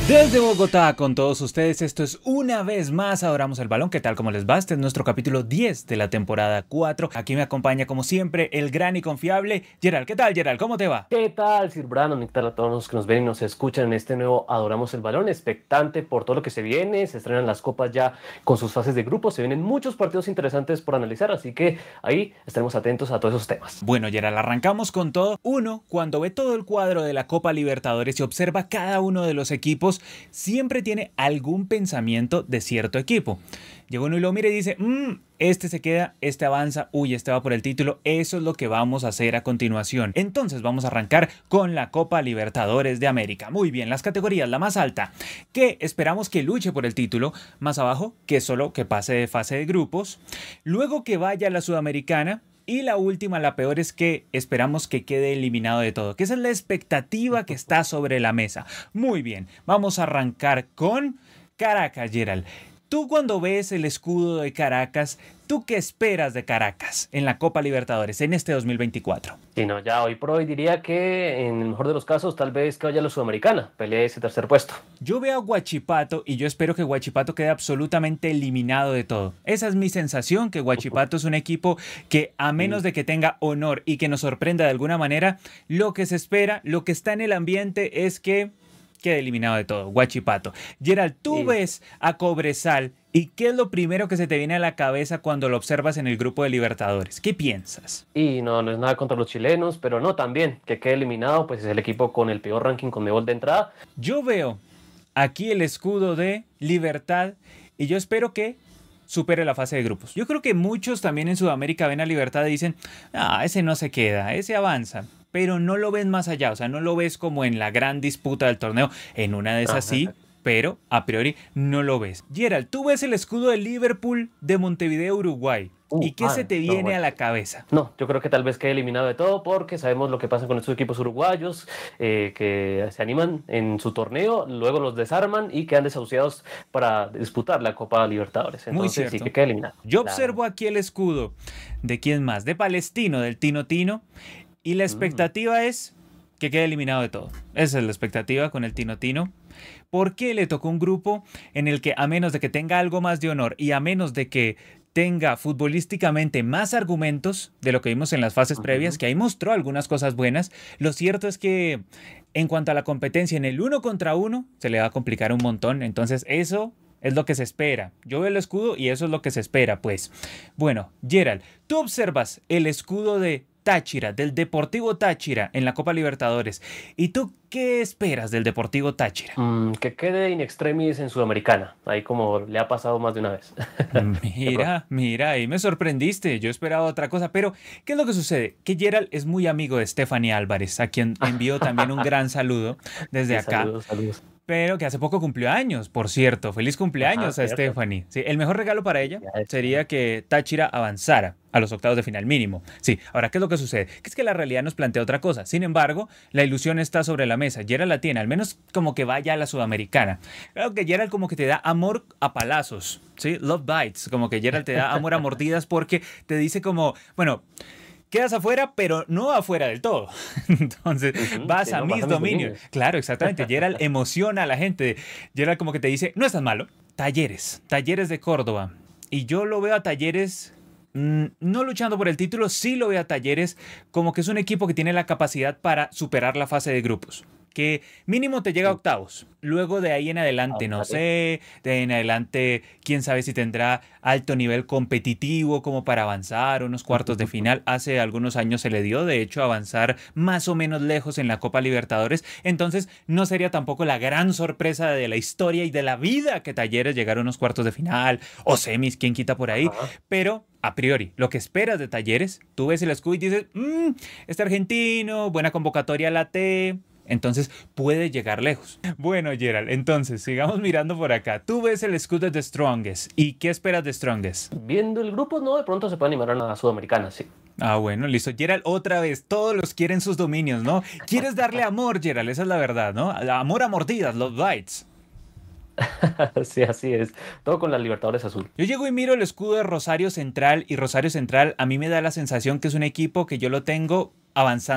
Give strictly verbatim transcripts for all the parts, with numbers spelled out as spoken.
Desde Bogotá con todos ustedes, esto es Una Vez Más Adoramos el Balón. ¿Qué tal? ¿Cómo les va? Este es nuestro capítulo diez de la temporada cuatro. Aquí me acompaña como siempre el gran y confiable Gerald. ¿Qué tal, Gerald? ¿Cómo te va? ¿Qué tal, Sir Brandon? ¿Qué tal a todos los que nos ven y nos escuchan en este nuevo Adoramos el Balón? Expectante por todo lo que se viene, se estrenan las copas ya con sus fases de grupo, se vienen muchos partidos interesantes por analizar, así que ahí estaremos atentos a todos esos temas. Bueno, Gerald, arrancamos con todo. Uno, cuando ve todo el cuadro de la Copa Libertadores y observa cada uno de los equipos, siempre tiene algún pensamiento de cierto equipo. Llega uno y lo mira y dice, mmm, este se queda, este avanza, uy, este va por el título. Eso es lo que vamos a hacer a continuación. Entonces vamos a arrancar con la Copa Libertadores de América. Muy bien, las categorías, la más alta, que esperamos que luche por el título. Más abajo, que solo que pase de fase de grupos. Luego que vaya a la Sudamericana. Y la última, la peor, es que esperamos que quede eliminado de todo, que esa es la expectativa que está sobre la mesa. Muy bien, vamos a arrancar con Caracas, Gerald. Tú cuando ves el escudo de Caracas, ¿tú qué esperas de Caracas en la Copa Libertadores en este dos mil veinticuatro? Sí, no, ya hoy por hoy diría que en el mejor de los casos tal vez que vaya a la Sudamericana, pelee ese tercer puesto. Yo veo a Huachipato y yo espero que Huachipato quede absolutamente eliminado de todo. Esa es mi sensación, que Huachipato es un equipo que a menos de que tenga honor y que nos sorprenda de alguna manera, lo que se espera, lo que está en el ambiente es que quede eliminado de todo, Huachipato. Gerald, tú Sí. ves a Cobresal y ¿qué es lo primero que se te viene a la cabeza cuando lo observas en el grupo de Libertadores? ¿Qué piensas? Y no, no es nada contra los chilenos, pero no, también que quede eliminado, pues es el equipo con el peor ranking con Conmebol de entrada. Yo veo aquí el escudo de Libertad y yo espero que supere la fase de grupos. Yo creo que muchos también en Sudamérica ven a Libertad y dicen, ah, ese no se queda, ese avanza. Pero no lo ves más allá, o sea, no lo ves como en la gran disputa del torneo. En una de esas sí, pero a priori no lo ves. Gerald, tú ves el escudo de Liverpool de Montevideo, Uruguay. Uh, ¿Y qué ah, se te no, viene bueno. a la cabeza? No, yo creo que tal vez quede eliminado de todo porque sabemos lo que pasa con estos equipos uruguayos eh, que se animan en su torneo, luego los desarman y quedan desahuciados para disputar la Copa Libertadores. Muy Entonces sí cierto. que quede eliminado. Yo La- observo aquí el escudo de quién más, de Palestino, del Tino Tino, y la Mm. expectativa es que quede eliminado de todo. Esa es la expectativa con el Tino Tino. Porque le tocó un grupo en el que a menos de que tenga algo más de honor y a menos de que tenga futbolísticamente más argumentos de lo que vimos en las fases Ujú. previas, que ahí mostró algunas cosas buenas, lo cierto es que en cuanto a la competencia en el uno contra uno, se le va a complicar un montón. Entonces eso es lo que se espera. Yo veo el escudo y eso es lo que se espera, pues. Bueno, Gerald, tú observas el escudo de Táchira, del Deportivo Táchira en la Copa Libertadores. ¿Y tú qué esperas del Deportivo Táchira? Mm, que quede in extremis en Sudamericana, ahí como le ha pasado más de una vez. De pronto. Mira, mira, ahí me sorprendiste. Yo esperaba otra cosa, pero ¿qué es lo que sucede? Que Gerald es muy amigo de Stephanie Álvarez, a quien envío también un gran saludo desde Sí, acá. saludos, saludos. Pero que hace poco cumplió años, por cierto. Feliz Ajá, cumpleaños a cierto. Stephanie. Sí, el mejor regalo para ella Ya es. sería que Táchira avanzara a los octavos de final mínimo. Sí, ahora, ¿qué es lo que sucede? Que es que la realidad nos plantea otra cosa. Sin embargo, la ilusión está sobre la mesa. Gerald la tiene, al menos como que vaya a la Sudamericana. Claro que Gerald como que te da amor a palazos, ¿sí? Love bites, como que Gerald te da amor a mordidas porque te dice como, bueno, quedas afuera, pero no afuera del todo. Entonces, Ujú, vas sí, a no, mis vas a mis dominios. dominios. Claro, exactamente. Gerald emociona a la gente. Gerald como que te dice, no es tan malo. Talleres, Talleres de Córdoba. Y yo lo veo a Talleres mm, no luchando por el título, sí lo veo a Talleres como que es un equipo que tiene la capacidad para superar la fase de grupos. Que mínimo te llega a Sí. octavos. Luego de ahí en adelante, no Ándale. sé. De ahí en adelante, quién sabe si tendrá alto nivel competitivo como para avanzar unos cuartos de final. Hace algunos años se le dio, de hecho, avanzar más o menos lejos en la Copa Libertadores. Entonces, no sería tampoco la gran sorpresa de la historia y de la vida que Talleres llegara a unos cuartos de final o semis, quién quita por ahí. Ajá. Pero a priori, lo que esperas de Talleres, tú ves el escudo y dices, mmm, este argentino, buena convocatoria la T. Entonces puede llegar lejos. Bueno, Gerald, entonces sigamos mirando por acá. Tú ves el escudo de The Strongest. ¿Y qué esperas de Strongest? Viendo el grupo, no, de pronto se puede animar a la Sudamericana, sí. Ah, bueno, listo. Gerald, otra vez, todos los quieren sus dominios, ¿no? Quieres darle amor, Gerald, esa es la verdad, ¿no? Amor a mordidas, los bites. Sí, así es. Todo con la Libertadores Azul. Yo llego y miro el escudo de Rosario Central y Rosario Central a mí me da la sensación que es un equipo que yo lo tengo avanzando.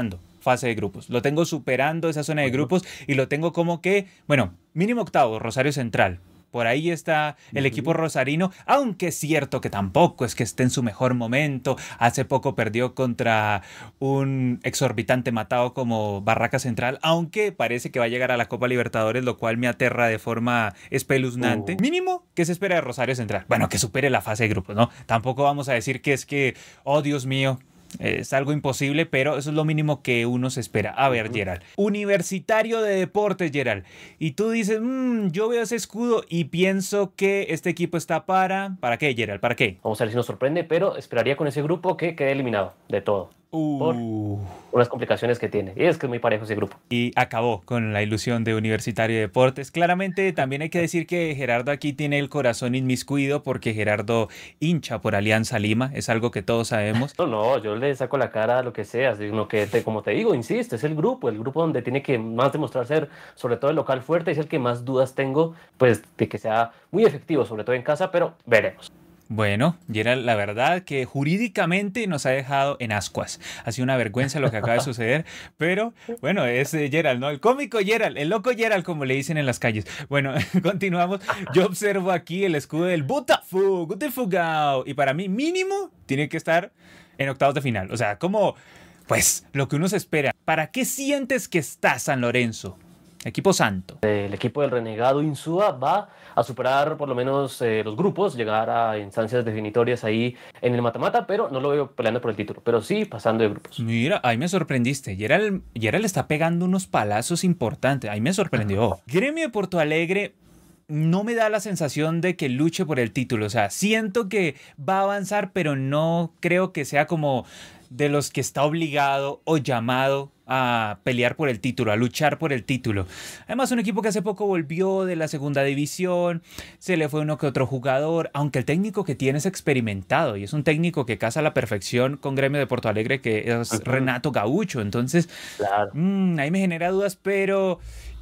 fase de grupos. Lo tengo superando esa zona de grupos y lo tengo como que, bueno, mínimo octavo, Rosario Central. Por ahí está el equipo rosarino, aunque es cierto que tampoco es que esté en su mejor momento. Hace poco perdió contra un exorbitante matado como Barraca Central, aunque parece que va a llegar a la Copa Libertadores, lo cual me aterra de forma espeluznante. Uh. Mínimo, ¿qué se espera de Rosario Central? Bueno, que supere la fase de grupos, ¿no? Tampoco vamos a decir que es que, oh Dios mío, es algo imposible, pero eso es lo mínimo que uno se espera. A ver, uh-huh. Gerald, Universitario de Deportes, Gerald. Y tú dices, mmm, yo veo ese escudo y pienso que este equipo está para... ¿Para qué, Gerald? ¿Para qué? Vamos a ver si nos sorprende, pero esperaría con ese grupo que quede eliminado de todo. Uh. Por unas complicaciones que tiene. Y es que es muy parejo ese grupo. Y acabó con la ilusión de Universitario de Deportes. Claramente también hay que decir que Gerardo aquí tiene el corazón inmiscuido porque Gerardo hincha por Alianza Lima. Es algo que todos sabemos. No, no, yo le saco la cara a lo que sea. Sino que, te, como te digo, insisto, es el grupo. El grupo donde tiene que más demostrar ser, sobre todo el local fuerte. Es el que más dudas tengo, pues, de que sea muy efectivo, sobre todo en casa, pero veremos. Bueno, Gerald, la verdad que jurídicamente nos ha dejado en ascuas. Ha sido una vergüenza lo que acaba de suceder, pero bueno, es eh, Gerald, ¿no? El cómico Gerald, el loco Gerald, como le dicen en las calles. Bueno, continuamos. Yo observo aquí el escudo del Botafogo, Botafogo, y para mí mínimo tiene que estar en octavos de final. O sea, como, pues, lo que uno se espera. ¿Para qué sientes que está San Lorenzo? Equipo santo. El equipo del renegado Insúa va a superar por lo menos eh, los grupos, llegar a instancias definitorias ahí en el mata-mata, pero no lo veo peleando por el título, pero sí pasando de grupos. Mira, ahí me sorprendiste. Gerald, Gerald está pegando unos palazos importantes. Ahí me sorprendió. Gremio de Porto Alegre no me da la sensación de que luche por el título. O sea, siento que va a avanzar, pero no creo que sea como de los que está obligado o llamado a pelear por el título, a luchar por el título. Además, un equipo que hace poco volvió de la segunda división, se le fue uno que otro jugador, aunque el técnico que tiene es experimentado y es un técnico que casa a la perfección con Gremio de Porto Alegre, que es uh-huh. Renato Gaucho. Entonces, claro. mmm, ahí me genera dudas, pero...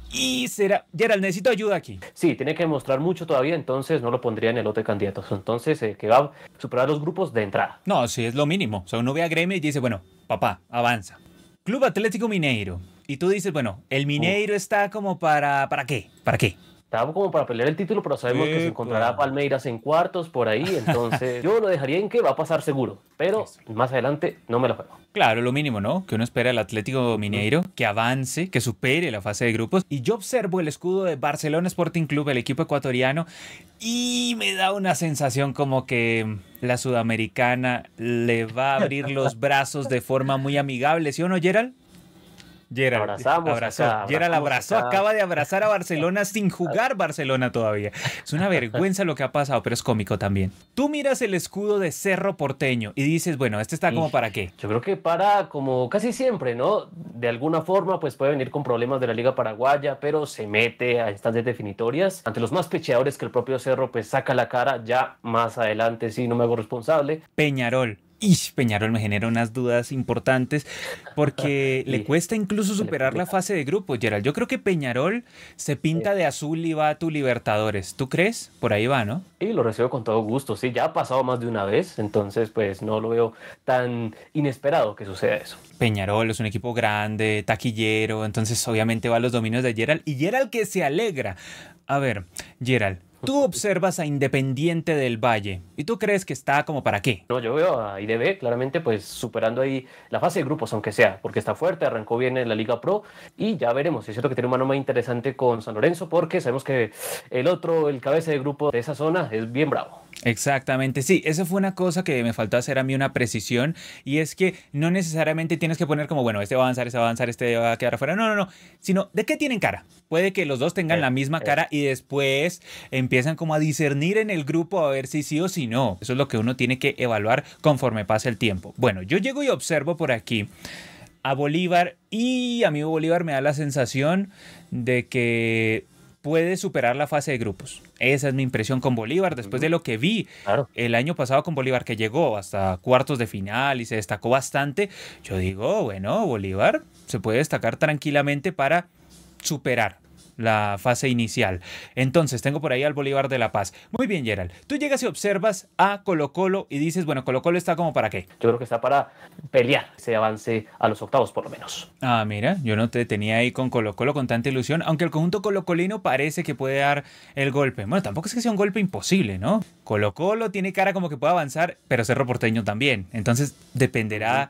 Y será... Gerald, necesito ayuda aquí. Sí, tiene que demostrar mucho todavía, entonces no lo pondría en el lote de candidatos. Entonces, eh, que va a superar los grupos de entrada. No, sí, es lo mínimo. O sea, uno ve a Gremio y dice, bueno, papá, avanza. Club Atlético Mineiro. Y tú dices, bueno, el Mineiro uh. está como para... ¿Para qué? ¿Para qué? Está como para pelear el título, pero sabemos Epa. que se encontrará Palmeiras en cuartos por ahí, entonces yo lo dejaría en que va a pasar seguro, pero Eso. más adelante no me lo juego. Claro, lo mínimo, ¿no? Que uno espera al Atlético Mineiro, que avance, que supere la fase de grupos. Y yo observo el escudo de Barcelona Sporting Club, el equipo ecuatoriano, y me da una sensación como que la sudamericana le va a abrir los brazos de forma muy amigable, ¿sí o no, Gerald? Gerald abrazamos abrazó, acá, Gerald abrazó, acá. acaba de abrazar a Barcelona sin jugar Barcelona todavía. Es una vergüenza lo que ha pasado, pero es cómico también. Tú miras el escudo de Cerro Porteño y dices, bueno, ¿este está como para qué? Yo creo que para, como casi siempre, ¿no? De alguna forma, pues puede venir con problemas de la Liga Paraguaya, pero se mete a instancias definitorias. Ante los más pecheadores que el propio Cerro, pues saca la cara, ya más adelante sí no me hago responsable. Peñarol. Ish, Peñarol me genera unas dudas importantes porque sí, le cuesta incluso superar la fase de grupos, Gerald. Yo creo que Peñarol se pinta de azul y va a tu Libertadores. ¿Tú crees? Por ahí va, ¿no? Sí, lo recibo con todo gusto. Sí, ya ha pasado más de una vez, entonces pues no lo veo tan inesperado que suceda eso. Peñarol es un equipo grande, taquillero, entonces obviamente va a los dominios de Gerald. Y Gerald que se alegra. A ver, Gerald, tú observas a Independiente del Valle y tú crees que está como para qué. No, yo veo a I D B claramente pues superando ahí la fase de grupos, aunque sea, porque está fuerte, arrancó bien en la Liga Pro y ya veremos. Es cierto que tiene un mano muy interesante con San Lorenzo porque sabemos que el otro, el cabeza de grupo de esa zona es bien bravo. Exactamente, sí, eso fue una cosa que me faltó hacer a mí una precisión y es que no necesariamente tienes que poner como, bueno, este va a avanzar, este va a avanzar, este va a quedar afuera, no, no, no, sino ¿de qué tienen cara? Puede que los dos tengan eh, la misma eh. cara y después empiezan como a discernir en el grupo a ver si sí o si no. Eso es lo que uno tiene que evaluar conforme pasa el tiempo. Bueno, yo llego y observo por aquí a Bolívar y a mí Bolívar me da la sensación de que puede superar la fase de grupos. Esa es mi impresión con Bolívar, después de lo que vi claro. el año pasado con Bolívar, que llegó hasta cuartos de final y se destacó bastante. Yo digo, bueno, Bolívar se puede destacar tranquilamente para superar la fase inicial. Entonces, tengo por ahí al Bolívar de La Paz. Muy bien, Gerald. Tú llegas y observas a Colo-Colo y dices, bueno, Colo-Colo está como para qué. Yo creo que está para pelear ese avance a los octavos, por lo menos. Ah, mira, yo no te tenía ahí con Colo-Colo con tanta ilusión, aunque el conjunto colocolino parece que puede dar el golpe. Bueno, tampoco es que sea un golpe imposible, ¿no? Colo-Colo tiene cara como que puede avanzar, pero Cerro Porteño también. Entonces, dependerá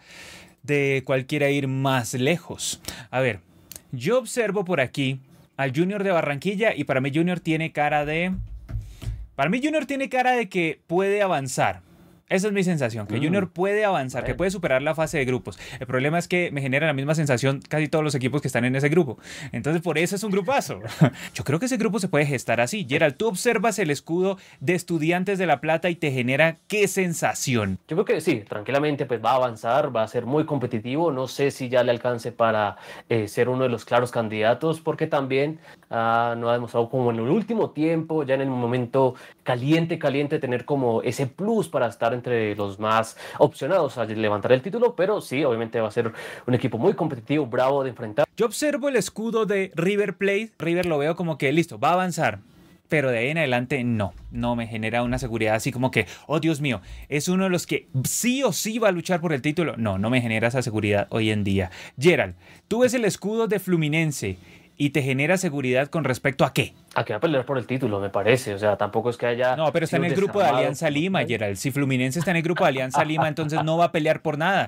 de cuál quiera ir más lejos. A ver, yo observo por aquí al Junior de Barranquilla y para mí Junior tiene cara de... Para mí Junior tiene cara de que puede avanzar. Esa es mi sensación, que Junior puede avanzar, que puede superar la fase de grupos. El problema es que me genera la misma sensación casi todos los equipos que están en ese grupo. Entonces, por eso es un grupazo. Yo creo que ese grupo se puede gestar así. Gerald, tú observas el escudo de Estudiantes de La Plata y te genera ¿qué sensación? Yo creo que sí, tranquilamente pues va a avanzar, va a ser muy competitivo. No sé si ya le alcance para eh, ser uno de los claros candidatos, porque también uh, no ha demostrado como en el último tiempo, ya en el momento caliente, caliente, tener como ese plus para estar entre los más opcionados a levantar el título, pero sí, obviamente va a ser un equipo muy competitivo, bravo de enfrentar. Yo observo el escudo de River Plate. River lo veo como que listo, va a avanzar. Pero de ahí en adelante no, no me genera una seguridad así como que, oh Dios mío, es uno de los que sí o sí va a luchar por el título. No, no me genera esa seguridad hoy en día. Gerald, tú ves el escudo de Fluminense y te genera seguridad con respecto a qué. A que va a pelear por el título, me parece. O sea, tampoco es que haya... No, pero está en el grupo de Alianza Lima, Gerald. Si Fluminense está en el grupo de Alianza Lima, entonces no va a pelear por nada.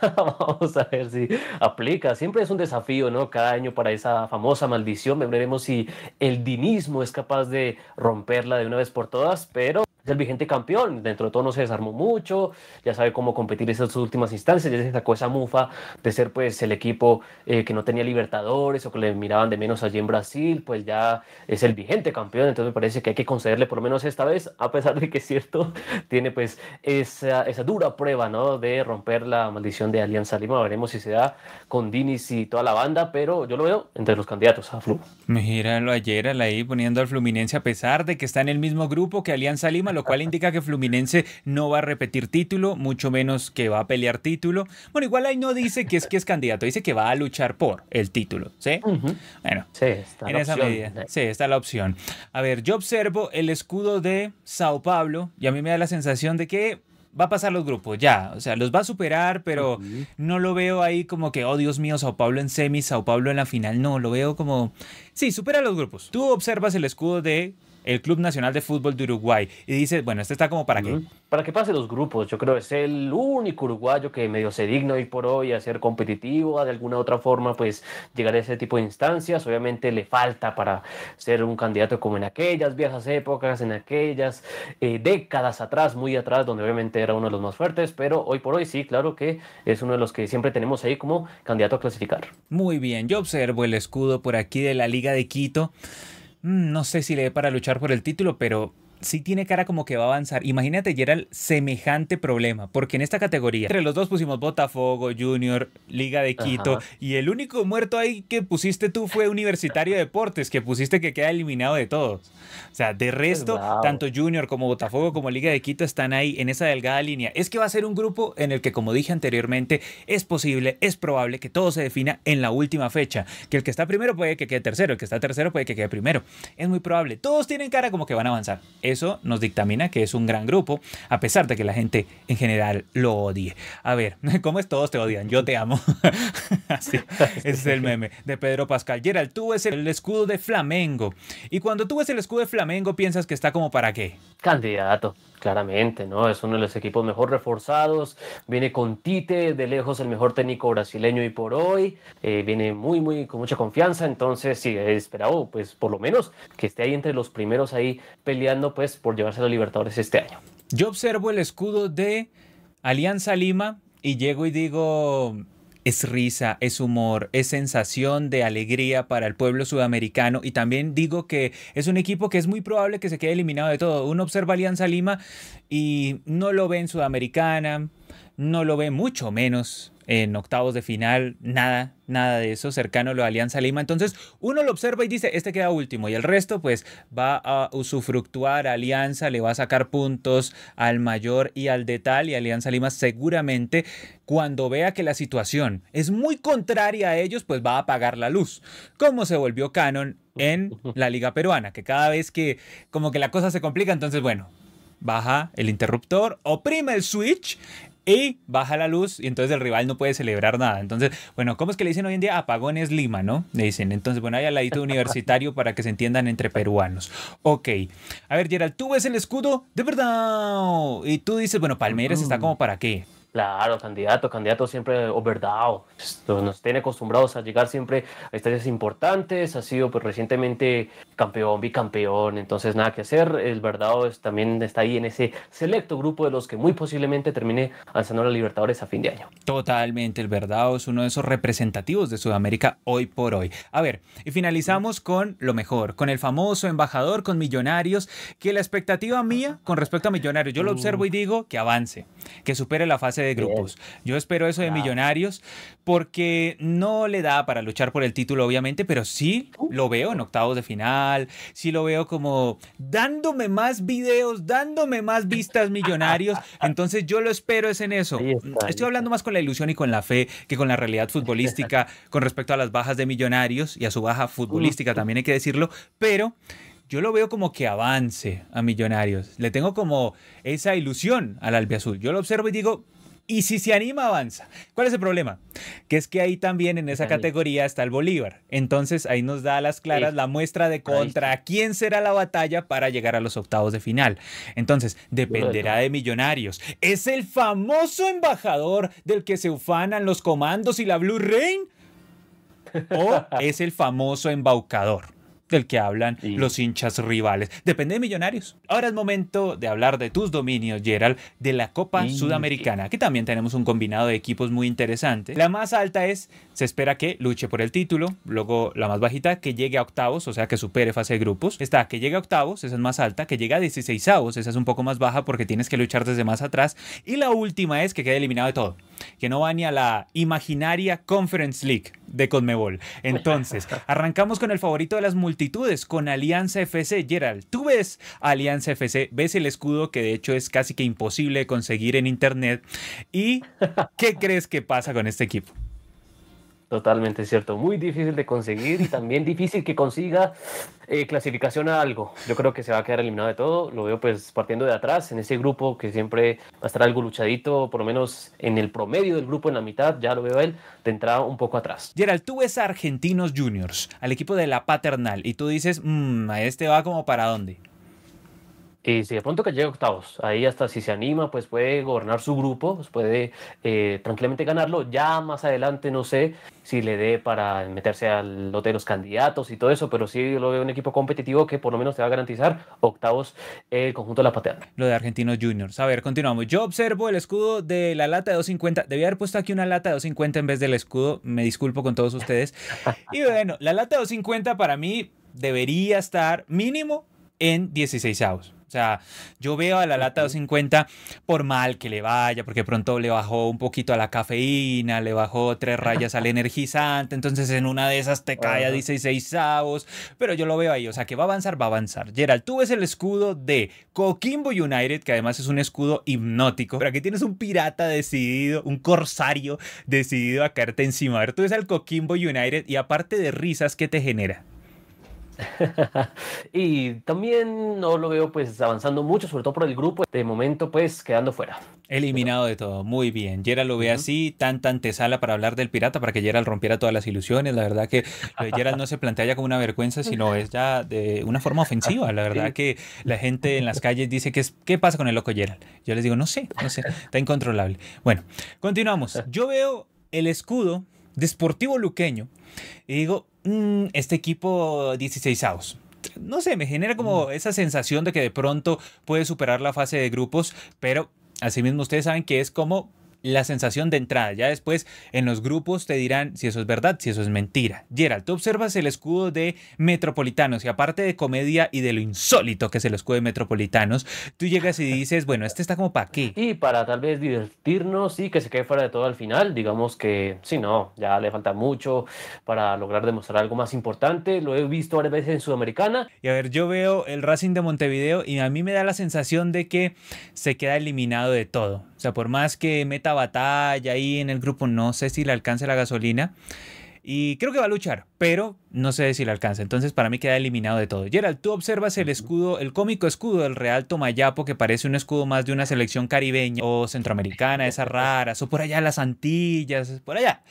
Vamos a ver si aplica. Siempre es un desafío, ¿no? Cada año para esa famosa maldición. Veremos si el dinismo es capaz de romperla de una vez por todas, pero es el vigente campeón. Dentro de todo no se desarmó mucho, ya sabe cómo competir en esas últimas instancias, ya se sacó esa mufa de ser pues el equipo eh, que no tenía Libertadores o que le miraban de menos allí en Brasil, pues ya es el vigente campeón. Entonces me parece que hay que concederle por lo menos esta vez, a pesar de que es cierto, tiene pues esa, esa dura prueba, ¿no? De romper la maldición de Alianza Lima. Veremos si se da con Dinis y toda la banda, pero yo lo veo entre los candidatos a Flu. Míralo ayer ahí poniendo al Fluminense a pesar de que está en el mismo grupo que Alianza Lima, lo cual indica que Fluminense no va a repetir título, mucho menos que va a pelear título. Bueno, igual ahí no dice que es que es candidato, dice que va a luchar por el título, ¿sí? Uh-huh. Bueno, sí, está en esa opción. medida, sí, está la opción. A ver, yo observo el escudo de Sao Paulo y a mí me da la sensación de que va a pasar los grupos, ya, o sea, los va a superar, pero uh-huh. no lo veo ahí como que, oh Dios mío, Sao Paulo en semis, Sao Paulo en la final, no, lo veo como, sí, supera los grupos. Tú observas el escudo de el Club Nacional de Fútbol de Uruguay y dices, bueno, este está como para uh-huh. qué. Para que pase los grupos, yo creo que es el único uruguayo que medio se digna hoy por hoy a ser competitivo, de alguna otra forma, pues llegar a ese tipo de instancias. Obviamente le falta para ser un candidato como en aquellas viejas épocas, en aquellas eh, décadas atrás, muy atrás, donde obviamente era uno de los más fuertes, pero hoy por hoy sí, claro que es uno de los que siempre tenemos ahí como candidato a clasificar. Muy bien, yo observo el escudo por aquí de la Liga de Quito. No sé si le dé para luchar por el título, pero sí tiene cara como que va a avanzar. Imagínate, Gerald, semejante problema, porque en esta categoría, entre los dos pusimos Botafogo, Junior, Liga de Quito, ajá, y el único muerto ahí que pusiste tú fue Universitario de Deportes, que pusiste que queda eliminado de todos. O sea, de resto, wow, tanto Junior como Botafogo como Liga de Quito están ahí en esa delgada línea. Es que va a ser un grupo en el que, como dije anteriormente, es posible, es probable que todo se defina en la última fecha, que el que está primero puede que quede tercero, el que está tercero puede que quede primero. Es muy probable. Todos tienen cara como que van a avanzar. Eso nos dictamina que es un gran grupo, a pesar de que la gente en general lo odie. A ver, ¿cómo es? Todos te odian, yo te amo. Así, ese es el meme de Pedro Pascal. Gerald, tú ves el escudo de Flamengo. Y cuando tú ves el escudo de Flamengo, piensas que está como para qué. Candidato, claramente, ¿no? Es uno de los equipos mejor reforzados. Viene con Tite, de lejos el mejor técnico brasileño y por hoy. Eh, viene muy, muy con mucha confianza. Entonces, sí, he esperado, pues, por lo menos que esté ahí entre los primeros ahí peleando, pues, por llevarse a los Libertadores este año. Yo observo el escudo de Alianza Lima y llego y digo, es risa, es humor, es sensación de alegría para el pueblo sudamericano, y también digo que es un equipo que es muy probable que se quede eliminado de todo. Uno observa Alianza Lima y no lo ve en Sudamericana, no lo ve mucho menos en octavos de final, nada, nada de eso, cercano a lo de Alianza Lima. Entonces uno lo observa y dice, este queda último, y el resto pues va a usufructuar a Alianza, le va a sacar puntos al mayor y al de tal, y Alianza Lima seguramente cuando vea que la situación es muy contraria a ellos, pues va a apagar la luz, como se volvió canon en la liga peruana, que cada vez que como que la cosa se complica, entonces bueno, baja el interruptor, oprime el switch y baja la luz y entonces el rival no puede celebrar nada. Entonces, bueno, ¿cómo es que le dicen hoy en día? Apagones Lima, ¿no? Le dicen. Entonces, bueno, hay al ladito universitario para que se entiendan entre peruanos. Ok. A ver, Gerald, ¿tú ves el escudo? De verdad. Y tú dices, bueno, Palmeiras está como para qué. Claro, candidato, candidato siempre overdao. Esto nos tiene acostumbrados a llegar siempre a estadios importantes. Ha sido pues recientemente campeón, bicampeón. Entonces nada que hacer. El Verdao es, también está ahí en ese selecto grupo de los que muy posiblemente termine alzando a la Libertadores a fin de año. Totalmente, el Verdao es uno de esos representativos de Sudamérica hoy por hoy. A ver, y finalizamos con lo mejor, con el famoso embajador, con Millonarios, que la expectativa mía con respecto a Millonarios, yo lo observo y digo que avance, que supere la fase de grupos. Yo espero eso de Millonarios porque no le da para luchar por el título obviamente, pero sí lo veo en octavos de final, sí lo veo como dándome más videos, dándome más vistas Millonarios, entonces yo lo espero es en eso. Estoy hablando más con la ilusión y con la fe que con la realidad futbolística con respecto a las bajas de Millonarios y a su baja futbolística también hay que decirlo, pero yo lo veo como que avance a Millonarios. Le tengo como esa ilusión al albiazul. Yo lo observo y digo, y si se anima, avanza. ¿Cuál es el problema? Que es que ahí también en esa categoría está el Bolívar. Entonces ahí nos da a las claras la muestra de contra quién será la batalla para llegar a los octavos de final. Entonces dependerá de Millonarios. ¿Es el famoso embajador del que se ufanan los comandos y la Blue Rain? ¿O es el famoso embaucador del que hablan sí. los hinchas rivales? Depende de Millonarios. Ahora es momento de hablar de tus dominios, Gerald, de la Copa sí. Sudamericana. Aquí también tenemos un combinado de equipos muy interesante. La más alta es, se espera que luche por el título. Luego la más bajita, que llegue a octavos, o sea, que supere fase de grupos. Está que llegue a octavos, esa es más alta. Que llegue a dieciseisavos, esa es un poco más baja porque tienes que luchar desde más atrás. Y la última es que quede eliminado de todo. Que no va ni a la imaginaria Conference League de Conmebol. Entonces, arrancamos con el favorito de las multitudes, con Alianza F C. Gerald, ¿tú ves Alianza F C? ¿Ves el escudo que de hecho es casi que imposible de conseguir en internet? ¿Y qué crees que pasa con este equipo? Totalmente cierto, muy difícil de conseguir y también difícil que consiga eh, clasificación a algo. Yo creo que se va a quedar eliminado de todo, lo veo pues partiendo de atrás en ese grupo que siempre va a estar algo luchadito, por lo menos en el promedio del grupo en la mitad, ya lo veo él, de entrada un poco atrás. Gerald, tú ves a Argentinos Juniors, al equipo de la Paternal, y tú dices, mmm, a este va como para dónde. Y si de pronto que llegue a octavos, ahí hasta si se anima, pues puede gobernar su grupo, pues puede eh, tranquilamente ganarlo. Ya más adelante no sé si le dé para meterse al lote de los candidatos y todo eso, pero sí lo veo un equipo competitivo que por lo menos te va a garantizar octavos el eh, conjunto de la Paterna. Lo de Argentinos Juniors. A ver, continuamos. Yo observo el escudo de la lata de doscientos cincuenta. Debía haber puesto aquí una lata de doscientos cincuenta en vez del escudo. Me disculpo con todos ustedes. Y bueno, la lata de doscientos cincuenta para mí debería estar mínimo en dieciseisavos. O sea, yo veo a la lata doscientos cincuenta, por mal que le vaya, porque pronto le bajó un poquito a la cafeína, le bajó tres rayas al energizante, entonces en una de esas te cae a dieciseisavos, pero yo lo veo ahí, o sea, que va a avanzar, va a avanzar. Gerald, tú ves el escudo de Coquimbo United, que además es un escudo hipnótico, pero aquí tienes un pirata decidido, un corsario decidido a caerte encima. A ver, tú ves al Coquimbo United y aparte de risas, ¿qué te genera? Y también no lo veo pues avanzando mucho, sobre todo por el grupo, de momento pues quedando fuera. Eliminado de todo, muy bien. Gerald lo ve uh-huh. así, tanta antesala para hablar del pirata, para que Gerald rompiera todas las ilusiones. La verdad que lo de Gerald no se plantea ya como una vergüenza, sino es ya de una forma ofensiva. La verdad sí. que la gente en las calles dice que es, ¿qué pasa con el loco Gerald? Yo les digo, no sé, no sé, está incontrolable. Bueno, continuamos. Yo veo el escudo de Sportivo Luqueño y digo, mmm, este equipo dieciseisavos. No sé, me genera como esa sensación de que de pronto puede superar la fase de grupos, pero asimismo ustedes saben que es como la sensación de entrada. Ya después en los grupos te dirán si eso es verdad, si eso es mentira. Gerald, tú observas el escudo de Metropolitanos y aparte de comedia y de lo insólito que es el escudo de Metropolitanos, tú llegas y dices, bueno, este está como para qué. Y para tal vez divertirnos y que se quede fuera de todo al final, digamos que sí, no, ya le falta mucho para lograr demostrar algo más importante. Lo he visto varias veces en Sudamericana. Y a ver, yo veo el Racing de Montevideo y a mí me da la sensación de que se queda eliminado de todo. O sea, por más que meta batalla ahí en el grupo, no sé si le alcance la gasolina. y creo que va a luchar, pero no sé si le alcanza. Entonces para mí queda eliminado de todo. Gerald, tú observas el escudo, el cómico escudo del Real Tomayapo, que parece un escudo más de una selección caribeña o centroamericana, esas raras, o por allá las Antillas, por allá.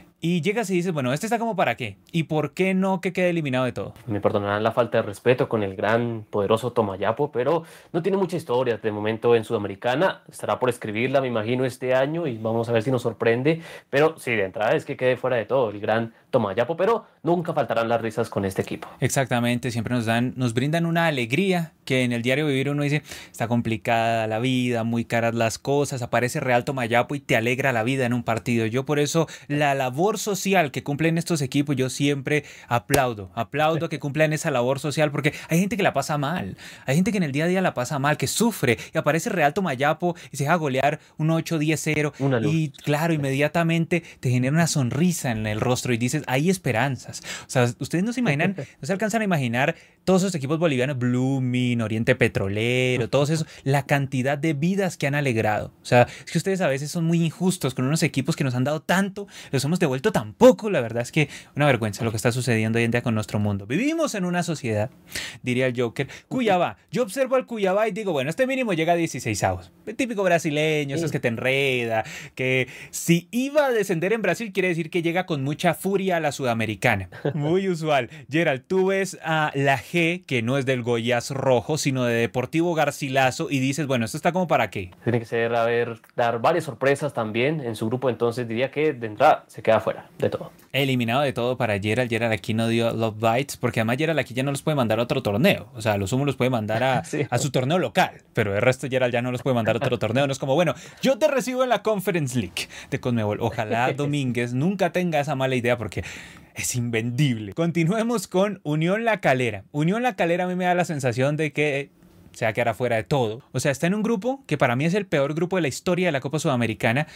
Y llegas y dices, bueno, ¿este está como para qué? ¿Y por qué no que quede eliminado de todo? Me perdonarán la falta de respeto con el gran, poderoso Tomayapo, pero no tiene mucha historia de momento en Sudamericana. Estará por escribirla, me imagino, este año y vamos a ver si nos sorprende. Pero sí, de entrada es que quede fuera de todo el gran Tomayapo, pero nunca faltarán las risas con este equipo. Exactamente, siempre nos dan, nos brindan una alegría que en el diario vivir uno dice, está complicada la vida, muy caras las cosas, aparece Real Tomayapo y te alegra la vida en un partido. Yo por eso la labor social que cumplen estos equipos, yo siempre aplaudo, aplaudo que cumplan esa labor social, porque hay gente que la pasa mal, hay gente que en el día a día la pasa mal, que sufre, y aparece Real Tomayapo y se deja golear un ocho diez cero, y claro, inmediatamente te genera una sonrisa en el rostro y dices, hay esperanzas. O sea, ustedes no se imaginan, no se alcanzan a imaginar todos esos equipos bolivianos, Blooming, Oriente Petrolero, todos esos, la cantidad de vidas que han alegrado. O sea, es que ustedes a veces son muy injustos con unos equipos que nos han dado tanto, los hemos devuelto tan poco. La verdad es que una vergüenza lo que está sucediendo hoy en día con nuestro mundo. Vivimos en una sociedad, diría el Joker, Cuiabá. Yo observo al Cuiabá y digo, bueno, este mínimo llega a dieciséis avos. El típico brasileño, eso es que te enreda, que si iba a descender en Brasil quiere decir que llega con mucha furia a la sudamericana. Muy usual. Gerald, tú ves a la G, que no es del Goiás Rojo, sino de Deportivo Garcilaso, y dices, bueno, ¿esto está como para qué? Tiene que ser, a ver, dar varias sorpresas también en su grupo, entonces diría que de entrada se queda fuera de todo. Eliminado de todo para Gerald. Gerald aquí no dio Love Bites, porque además Gerald aquí ya no los puede mandar a otro torneo. O sea, a lo sumo los puede mandar a, sí. a su torneo local, pero el resto Gerald ya no los puede mandar a otro torneo. No es como, bueno, yo te recibo en la Conference League de Conmebol. Ojalá Domínguez nunca tenga esa mala idea, porque es invendible. Continuemos con Unión La Calera. Unión La Calera a mí me da la sensación de que se va a quedar afuera de todo. O sea, está en un grupo que para mí es el peor grupo de la historia de la Copa Sudamericana,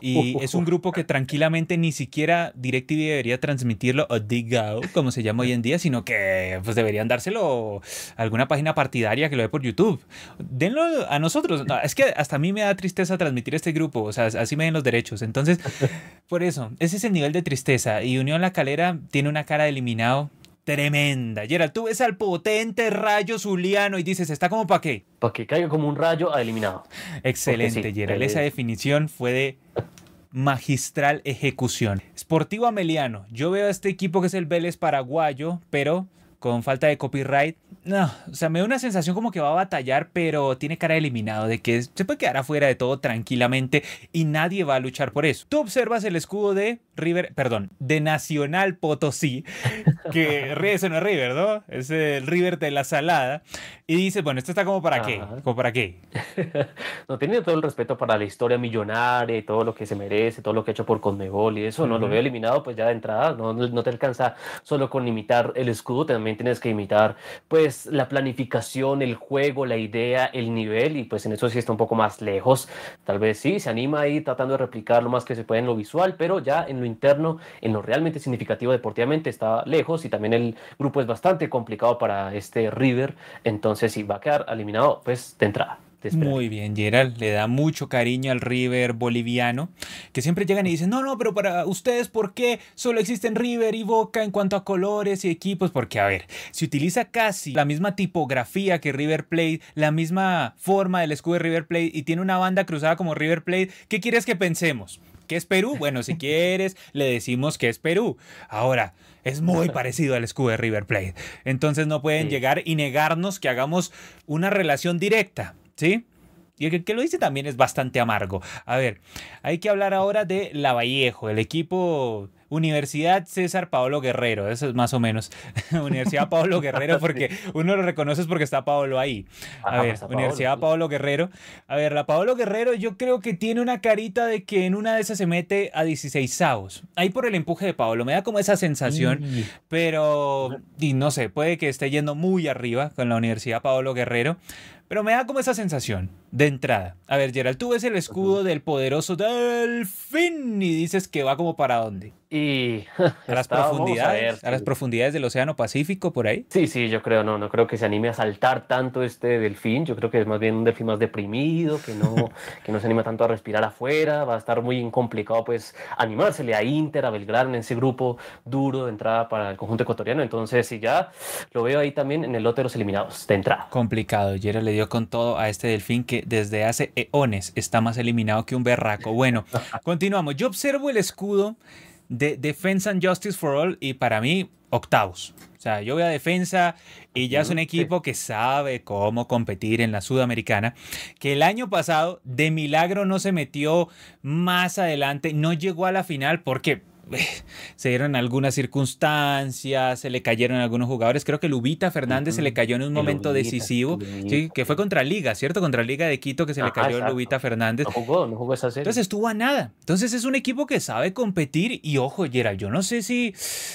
y es un grupo que tranquilamente ni siquiera DirecTV debería transmitirlo, o Digao, como se llama hoy en día, sino que pues deberían dárselo a alguna página partidaria que lo ve por YouTube. Denlo a nosotros. No, es que hasta a mí me da tristeza transmitir este grupo, o sea, así me den los derechos. Entonces, por eso, ese es el nivel de tristeza. Y Unión La Calera tiene una cara de eliminado tremenda. Gerald, tú ves al potente Rayo Zuliano y dices, ¿está como para qué? Para que caiga como un rayo a eliminado. Excelente, sí, Gerald. Esa definición fue de magistral ejecución. Sportivo Ameliano. Yo veo a este equipo que es el Vélez paraguayo, pero con falta de copyright. No, o sea, me da una sensación como que va a batallar, pero tiene cara de eliminado, de que se puede quedar afuera de todo tranquilamente y nadie va a luchar por eso. Tú observas el escudo de River, perdón, de Nacional Potosí, que ese no es River, ¿no? Es el River de la Salada, y dices, bueno, ¿esto está como para qué? ¿Como para qué? No, tiene todo el respeto para la historia millonaria y todo lo que se merece, todo lo que ha hecho por Conmebol y eso, uh-huh. No lo veo eliminado pues ya de entrada, no, no te alcanza solo con imitar el escudo, también tienes que imitar pues la planificación, el juego, la idea, el nivel, y pues en eso sí está un poco más lejos. Tal vez sí, se anima ahí tratando de replicar lo más que se puede en lo visual, pero ya en lo interno, en lo realmente significativo deportivamente está lejos, y también el grupo es bastante complicado para este River, entonces sí va a quedar eliminado pues de entrada. Muy bien, Gerald, le da mucho cariño al River boliviano, que siempre llegan y dicen, no, no, pero para ustedes, ¿por qué solo existen River y Boca en cuanto a colores y equipos? Porque, a ver, se utiliza casi la misma tipografía que River Plate, la misma forma del escudo de River Plate, y tiene una banda cruzada como River Plate. ¿Qué quieres que pensemos? ¿Qué es Perú? Bueno, si quieres, le decimos que es Perú. Ahora, es muy parecido al escudo de River Plate. Entonces no pueden sí. llegar y negarnos que hagamos una relación directa. ¿Sí? Y el que lo dice también es bastante amargo. A ver, hay que hablar ahora de Lavallejo, el equipo Universidad César Paolo Guerrero, eso es más o menos. Universidad Paolo Guerrero, porque uno lo reconoce porque está Paolo ahí. A Ajá, ver, Universidad Paolo, Paolo Guerrero. A ver, la Paolo Guerrero yo creo que tiene una carita de que en una de esas se mete a dieciseisavos. Ahí por el empuje de Paolo, me da como esa sensación, mm. pero y no sé, puede que esté yendo muy arriba con la Universidad Paolo Guerrero. pero me da como esa sensación de entrada. A ver, Gerald, tú ves el escudo uh-huh. del poderoso Delfín y dices que va como para dónde. Y a las está, profundidades, a, ver, a las sí. profundidades del Océano Pacífico, por ahí. Sí, sí, yo creo, no, no creo que se anime a saltar tanto este delfín. Yo creo que es más bien un delfín más deprimido, que no, que no se anima tanto a respirar afuera. Va a estar muy complicado, pues, animársele a Inter, a Belgrano, en ese grupo duro de entrada para el conjunto ecuatoriano. Entonces, sí, ya lo veo ahí también en el lote de los eliminados de entrada. Complicado. Gerald le dio con todo a este delfín que desde hace eones está más eliminado que un berraco. Bueno, continuamos. Yo observo el escudo de Defensa and Justice for All y para mí octavos. O sea, yo veo a Defensa y ya es un equipo sí. que sabe cómo competir en la Sudamericana, que el año pasado de milagro no se metió más adelante, no llegó a la final porque se dieron algunas circunstancias, se le cayeron algunos jugadores. Creo que Lubita Fernández uh-huh. se le cayó en un momento Lubita, decisivo, Lubita, sí, que fue contra Liga, ¿cierto? Contra Liga de Quito que se Ajá, le cayó exacto. Lubita Fernández. No jugó, no jugó esa serie. Entonces estuvo a nada. Entonces es un equipo que sabe competir y ojo, Gerald, yo no sé si...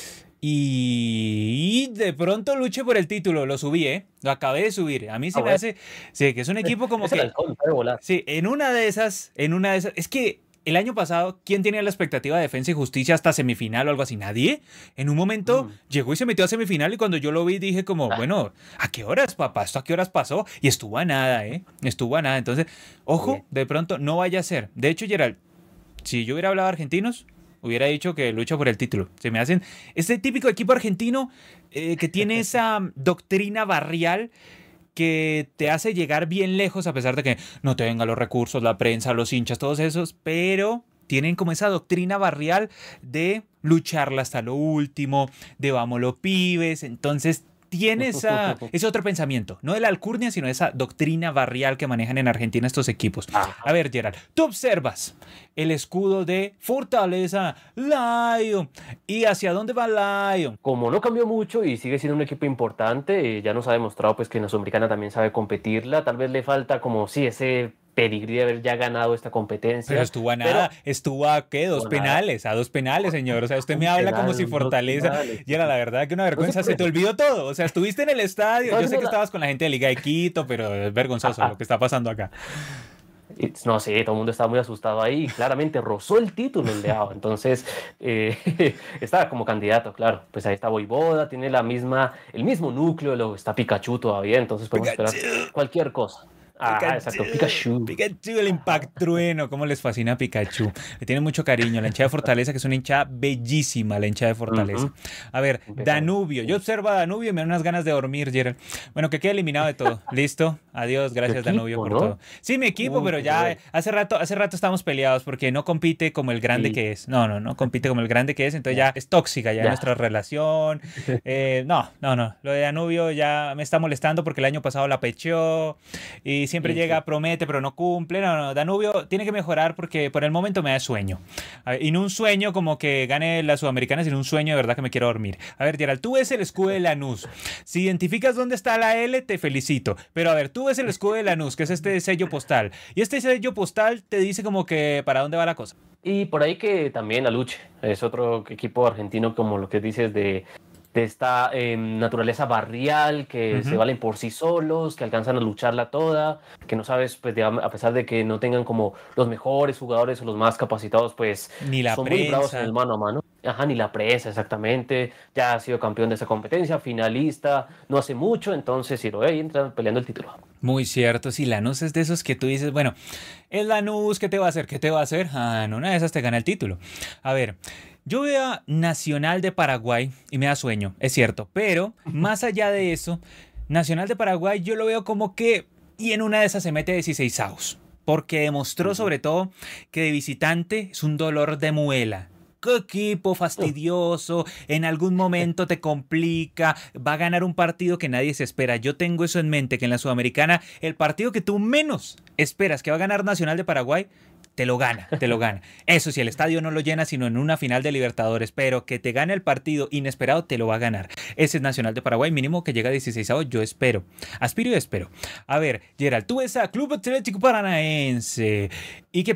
Y de pronto luche por el título, lo subí, ¿eh? Lo acabé de subir. A mí se ah, me bueno. hace... Sí, que es un equipo como que... Sí, en una de esas, en una de esas... Es que... El año pasado, ¿quién tenía la expectativa de Defensa y Justicia hasta semifinal o algo así? Nadie. En un momento mm. llegó y se metió a semifinal y cuando yo lo vi dije como, ah. bueno, ¿a qué horas, papá? ¿Esto a qué horas pasó? Y estuvo a nada, ¿eh? Estuvo a nada. Entonces, ojo, Bien. de pronto no vaya a ser. De hecho, Gerald, si yo hubiera hablado de argentinos, hubiera dicho que lucha por el título. Se me hacen... Este típico equipo argentino eh, que tiene esa doctrina barrial que te hace llegar bien lejos a pesar de que no tenga los recursos, la prensa, los hinchas, todos esos, pero tienen como esa doctrina barrial de lucharla hasta lo último, de vámonos pibes, entonces tiene esa, ese otro pensamiento, no de la alcurnia, sino de esa doctrina barrial que manejan en Argentina estos equipos. A ver, Gerald, tú observas el escudo de Fortaleza Lion. ¿Y hacia dónde va Lion? Como no cambió mucho y sigue siendo un equipo importante, ya nos ha demostrado pues, que en la Sudamericana también sabe competirla, tal vez le falta como sí, ese... pedigrí de haber ya ganado esta competencia. Pero estuvo a nada, pero, estuvo a ¿qué? Dos penales, nada. a dos penales, señor. O sea, usted me habla penal, como si Fortaleza... Y era la verdad que una vergüenza, se te olvidó todo. O sea, estuviste en el estadio, no, yo sé no, que estabas con la gente de Liga de Quito, pero es vergonzoso lo que está pasando acá. No sé, sí, todo el mundo estaba muy asustado ahí y claramente rozó el título el Leao. Entonces, eh, estaba como candidato, claro. Pues ahí está Voivoda, tiene la misma, el mismo núcleo, luego está Pikachu todavía, entonces podemos Pikachu. esperar cualquier cosa. Ah, Pikachu, exacto, Pikachu. Pikachu, el Impact Trueno, cómo les fascina Pikachu. Le tiene mucho cariño. La hinchada de Fortaleza, que es una hinchada bellísima, la hinchada de Fortaleza. Uh-huh. A ver, Danubio. Yo observo a Danubio y me dan unas ganas de dormir, Gerald. Bueno, que quede eliminado de todo. ¿Listo? Adiós, gracias equipo, Danubio por ¿no? todo. Sí, mi equipo, uh, pero ya hace rato, hace rato estamos peleados porque no compite como el grande sí. que es. No, no, no compite como el grande que es, entonces ya, ya es tóxica ya, ya. nuestra relación. Eh, no, no, no. Lo de Danubio ya me está molestando porque el año pasado la pecheó y siempre sí, llega, sí. promete, pero no cumple. No, no, Danubio tiene que mejorar porque por el momento me da sueño. A ver, y no un sueño como que gane la Sudamericana, sino un sueño de verdad que me quiero dormir. A ver, Gerald, tú ves el escudo de Lanús. Si identificas dónde está la L, te felicito. Pero a ver, tú ves el escudo de Lanús, que es este sello postal. Y este sello postal te dice como que para dónde va la cosa. Y por ahí que también la Luche es otro equipo argentino como lo que dices de... de esta eh, naturaleza barrial, que uh-huh. se valen por sí solos, que alcanzan a lucharla toda, que no sabes, pues de, a pesar de que no tengan como los mejores jugadores o los más capacitados, pues ni la son prensa. muy bravos en el mano a mano. Ajá, ni la prensa, exactamente. Ya ha sido campeón de esa competencia, finalista, no hace mucho, entonces si lo ve, ahí entra peleando el título. Muy cierto, si Lanús es de esos que tú dices, bueno, es Lanús, ¿qué te va a hacer? ¿Qué te va a hacer? Ah, en una de esas te gana el título. A ver... Yo veo a Nacional de Paraguay y me da sueño, es cierto, pero más allá de eso, Nacional de Paraguay yo lo veo como que y en una de esas se mete dieciseisavos, porque demostró sobre todo que de visitante es un dolor de muela. ¿Qué equipo fastidioso? En algún momento te complica, va a ganar un partido que nadie se espera. Yo tengo eso en mente, que en la Sudamericana el partido que tú menos esperas que va a ganar Nacional de Paraguay, te lo gana, te lo gana. Eso si el estadio no lo llena, sino en una final de Libertadores, pero que te gane el partido inesperado, te lo va a ganar. Ese es Nacional de Paraguay, mínimo que llega a dieciseisavo, yo espero. Aspiro y espero. A ver, Gerald, tú ves a Club Atlético Paranaense. ¿Y qué piensas?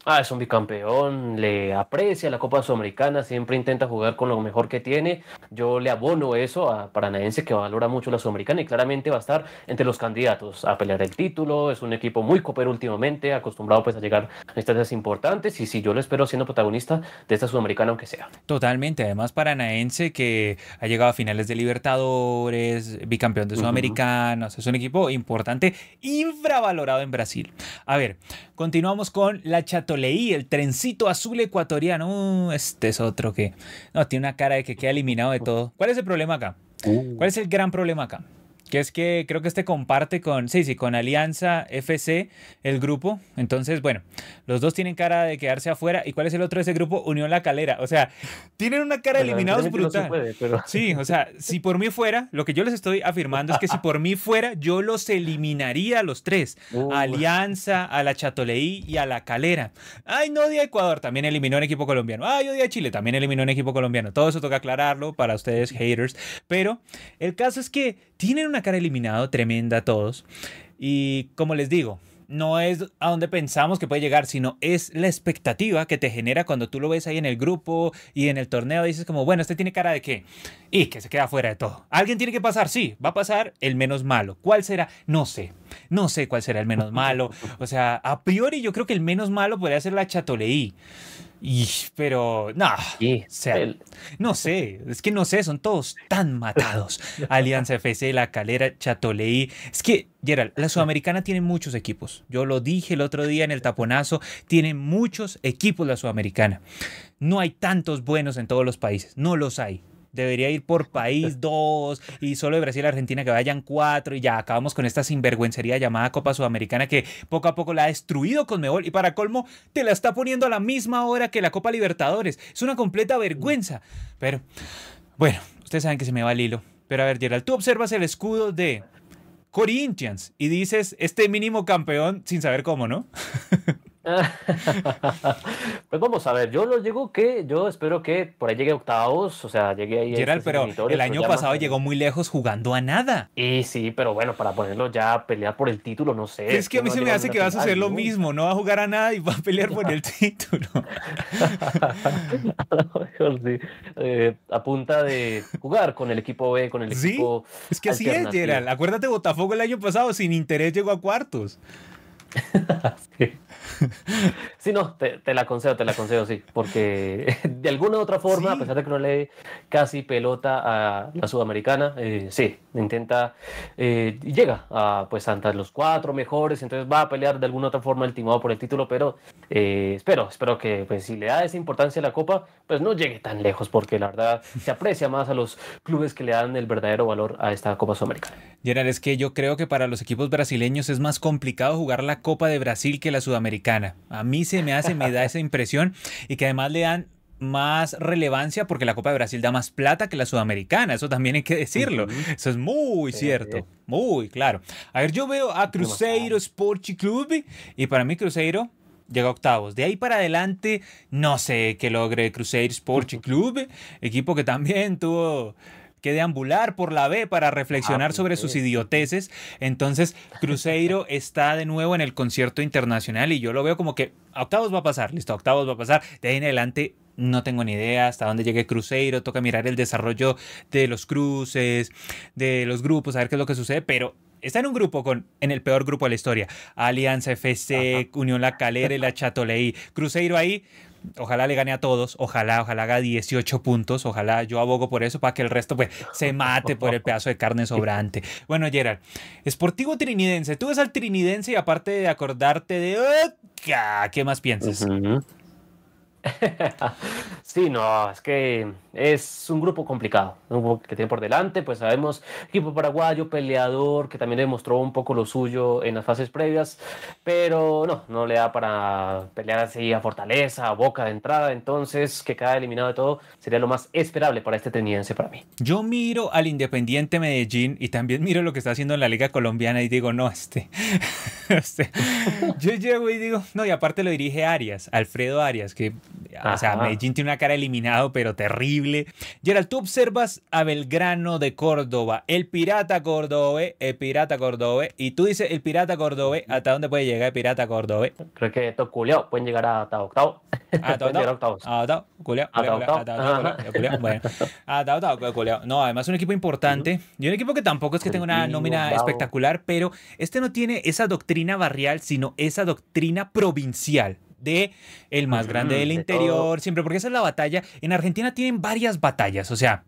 Ah, es un bicampeón, le aprecia la Copa Sudamericana, siempre intenta jugar con lo mejor que tiene. Yo le abono eso a Paranaense, que valora mucho la Sudamericana y claramente va a estar entre los candidatos a pelear el título. Es un equipo muy copero últimamente, acostumbrado pues a llegar a instancias importantes y sí, yo lo espero siendo protagonista de esta Sudamericana aunque sea. Totalmente, además Paranaense que ha llegado a finales de Libertadores, bicampeón de Ujú. Sudamericana, o sea, es un equipo importante, infravalorado en Brasil. A ver, continuamos con la Chatoleí, el trencito azul ecuatoriano. Uh, este es otro que no tiene una cara de que queda eliminado de todo. ¿Cuál es el problema acá? Uh. ¿Cuál es el gran problema acá? Que es que creo que este comparte con, sí, sí, con Alianza F C, el grupo. Entonces, bueno, los dos tienen cara de quedarse afuera. ¿Y cuál es el otro de ese grupo? Unión La Calera. O sea, tienen una cara de Bueno, eliminados lamentablemente no se brutal. puede, pero Sí, o sea, si por mí fuera, lo que yo les estoy afirmando es que si por mí fuera, yo los eliminaría a los tres. A uh, Alianza, a la Chatoleí y a La Calera. Ay, no odia a Ecuador, también eliminó un equipo colombiano. Ay, odia a Chile, también eliminó un equipo colombiano. Todo eso toca aclararlo para ustedes, haters. Pero el caso es que tienen una cara eliminado tremenda todos. Y como les digo, no es a donde pensamos que puede llegar, sino es la expectativa que te genera cuando tú lo ves ahí en el grupo y en el torneo. Dices como, bueno, este tiene cara de qué. Y que se queda fuera de todo. ¿Alguien tiene que pasar? Sí, va a pasar el menos malo. ¿Cuál será? No sé. No sé cuál será el menos malo. O sea, a priori yo creo que el menos malo podría ser la Chatoleí. Y, pero, no, o y sea, el- no sé, es que no sé, son todos tan matados. Alianza F C, La Calera, Chatoleí. Es que, Gerald, la Sudamericana tiene muchos equipos. Yo lo dije el otro día en el taponazo, tiene muchos equipos la Sudamericana. No hay tantos buenos en todos los países, no los hay. Debería ir por país dos y solo de Brasil a Argentina que vayan cuatro y ya acabamos con esta sinvergüencería llamada Copa Sudamericana que poco a poco la ha destruido Conmebol y para colmo te la está poniendo a la misma hora que la Copa Libertadores. Es una completa vergüenza. Pero bueno, ustedes saben que se me va el hilo. Pero a ver, Gerald, tú observas el escudo de Corinthians y dices este mínimo campeón sin saber cómo, ¿no? Pues vamos a ver, yo lo digo que yo espero que por ahí llegue a octavos, o sea, llegue ahí a Gerald, estas pero el definitorias, pero año ya más pasado adelante. llegó muy lejos jugando a nada. Y sí, pero bueno, para ponerlo ya a pelear por el título, no sé, Es es que a que mí no ha se me llegado ni hace una que vas a hacer final, lo ¿no? mismo, no va a jugar a nada y va a pelear por el título. A lo mejor sí. Eh, a punta de jugar con el equipo B, con el Sí, equipo es que así es, Gerald. alternativo. Acuérdate, Botafogo el año pasado sin interés llegó a cuartos. Sí. Sí, no, te, te la concedo, te la concedo, sí, porque de alguna u otra forma, a Sí, pesar de que no le dé casi pelota a la sudamericana, eh, sí, intenta eh, y llega a pues ante los cuatro mejores, entonces va a pelear de alguna u otra forma el timado por el título, pero eh, espero, espero que pues si le da esa importancia a la Copa, pues no llegue tan lejos, porque la verdad se aprecia más a los clubes que le dan el verdadero valor a esta Copa Sudamericana. Gerald, es que yo creo que para los equipos brasileños es más complicado jugar la Copa de Brasil que la Sudamericana. A mí se me hace, me da esa impresión y que además le dan más relevancia porque la Copa de Brasil da más plata que la Sudamericana. Eso también hay que decirlo. Ujú. Eso es muy Sí, cierto. Muy claro. A ver, yo veo a Cruzeiro demasiado. Sport Club y para mí Cruzeiro llega a octavos. De ahí para adelante, no sé qué logre Cruzeiro Sport Club, equipo que también tuvo que deambular por la B para Ah, reflexionar pues, sobre sus eh, ujú. idioteces. Entonces, Cruzeiro está de nuevo en el concierto internacional y yo lo veo como que a octavos va a pasar, listo, a octavos va a pasar. De ahí en adelante no tengo ni idea hasta dónde llegue Cruzeiro, toca mirar el desarrollo de los cruces, de los grupos, a ver qué es lo que sucede, pero está en un grupo con, en el peor grupo de la historia, Alianza F Ajá. C, Unión La Calera y la Chatoleí. Cruzeiro ahí ojalá le gane a todos, ojalá, ojalá haga dieciocho puntos, ojalá yo abogo por eso para que el resto pues se mate por el pedazo de carne sobrante. Bueno, Gerard, Sportivo Trinidense, tú ves al Trinidense y aparte de acordarte de... ¡Ah! ¿Qué más piensas? Ujú. Sí, no, es que es un grupo complicado, un grupo que tiene por delante, pues sabemos, equipo paraguayo, peleador, que también demostró un poco lo suyo en las fases previas, pero no, no le da para pelear así a Fortaleza, a Boca de entrada, entonces que cada eliminado de todo sería lo más esperable para este trinidense para mí. Yo miro al Independiente Medellín y también miro lo que está haciendo en la Liga Colombiana y digo, no, este, este. Yo llego y digo, no, y aparte lo dirige Arias, Alfredo Arias, que O sea, Medellín tiene una cara eliminado, pero terrible. Gerald, tú observas a Belgrano de Córdoba, el Pirata Córdoba, el Pirata Córdoba, y tú dices el Pirata Córdoba, ¿hasta dónde puede llegar el Pirata Córdoba? Creo que todo culiao, pueden llegar hasta octavo. Hasta octavo. Hasta octavo, culiao, culiao, hasta octavo, culiao, bueno. Hasta octavo, culiao. No, además un equipo importante, y un equipo que tampoco es que tenga una nómina espectacular, pero este no tiene esa doctrina barrial, sino esa doctrina provincial de el más grande del interior, siempre, porque esa es la batalla. En Argentina tienen varias batallas, o sea,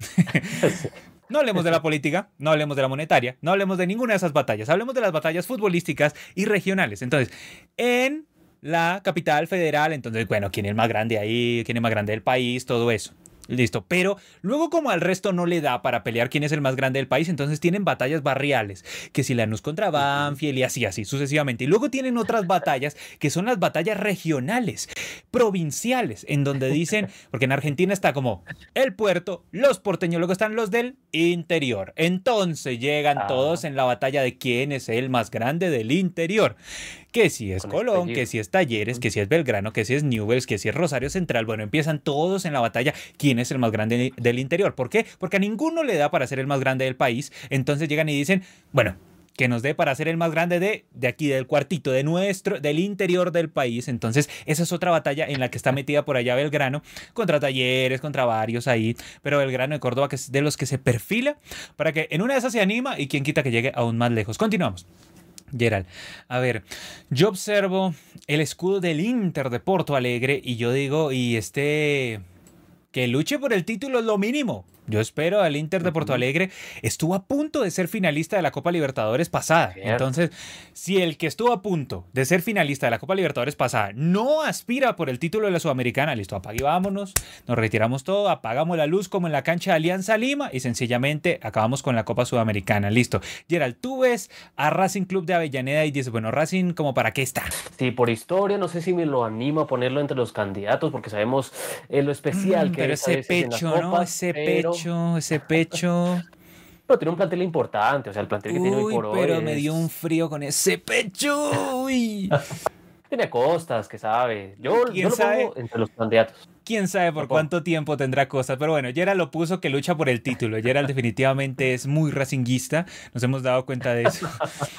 no hablemos de la política, no hablemos de la monetaria, no hablemos de ninguna de esas batallas, hablemos de las batallas futbolísticas y regionales. Entonces, en la capital federal, entonces, bueno, ¿quién es el más grande ahí? ¿Quién es el más grande del país? Todo eso. Listo, pero luego como al resto no le da para pelear quién es el más grande del país, entonces tienen batallas barriales, que si Lanús contra Banfield y así, así sucesivamente. Y luego tienen otras batallas que son las batallas regionales, provinciales, en donde dicen, porque en Argentina está como el puerto, los porteños, luego están los del interior. Entonces llegan ah. todos en la batalla de quién es el más grande del interior. Que si es Colón, que si es Talleres, que si es Belgrano, que si es Newell's, que si es Rosario Central. Bueno, empiezan todos en la batalla. ¿Quién es el más grande del interior? ¿Por qué? Porque a ninguno le da para ser el más grande del país. Entonces llegan y dicen, bueno, que nos dé para ser el más grande de, de aquí, del cuartito, de nuestro, del interior del país. Entonces esa es otra batalla en la que está metida por allá Belgrano, contra Talleres, contra varios ahí. Pero Belgrano de Córdoba, que es de los que se perfila para que en una de esas se anima y quien quita que llegue aún más lejos. Continuamos. Gerald, a ver, yo observo el escudo del Inter de Porto Alegre y yo digo, y este, que luche por el título es lo mínimo. Yo espero al Inter de Porto Alegre. Estuvo a punto de ser finalista de la Copa Libertadores pasada. Cierto. Entonces, si el que estuvo a punto de ser finalista de la Copa Libertadores pasada no aspira por el título de la Sudamericana, listo, apague y vámonos, nos retiramos todo, apagamos la luz como en la cancha de Alianza Lima y sencillamente acabamos con la Copa Sudamericana, listo. Gerald, tú ves a Racing Club de Avellaneda y dices, bueno, Racing, ¿como para qué está? Sí, por historia, no sé si me lo animo a ponerlo entre los candidatos, porque sabemos eh, lo especial mm, que pero es ese pecho, Copa, ¿no? Ese pero... pecho, ese pecho... Pero tiene un plantel importante, o sea, el plantel que Uy, tiene hoy por hoy. Pero es... me dio un frío con ese pecho. Uy. Tiene Costas, que sabe. Yo, ¿Quién yo lo sabe? pongo entre los candidatos. Quién sabe por cuánto tiempo tendrá Costas. Pero bueno, Gerald lo puso que lucha por el título. Gerald definitivamente es muy racinguista. Nos hemos dado cuenta de eso.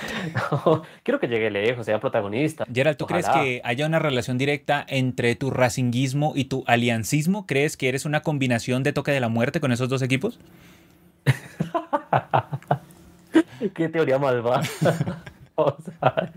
No, quiero que llegue lejos, sea protagonista. Gerald, ¿tú Ojalá. crees que haya una relación directa entre tu racinguismo y tu aliancismo? ¿Crees que eres una combinación de Toque de la Muerte con esos dos equipos? Qué teoría malvada. O sea,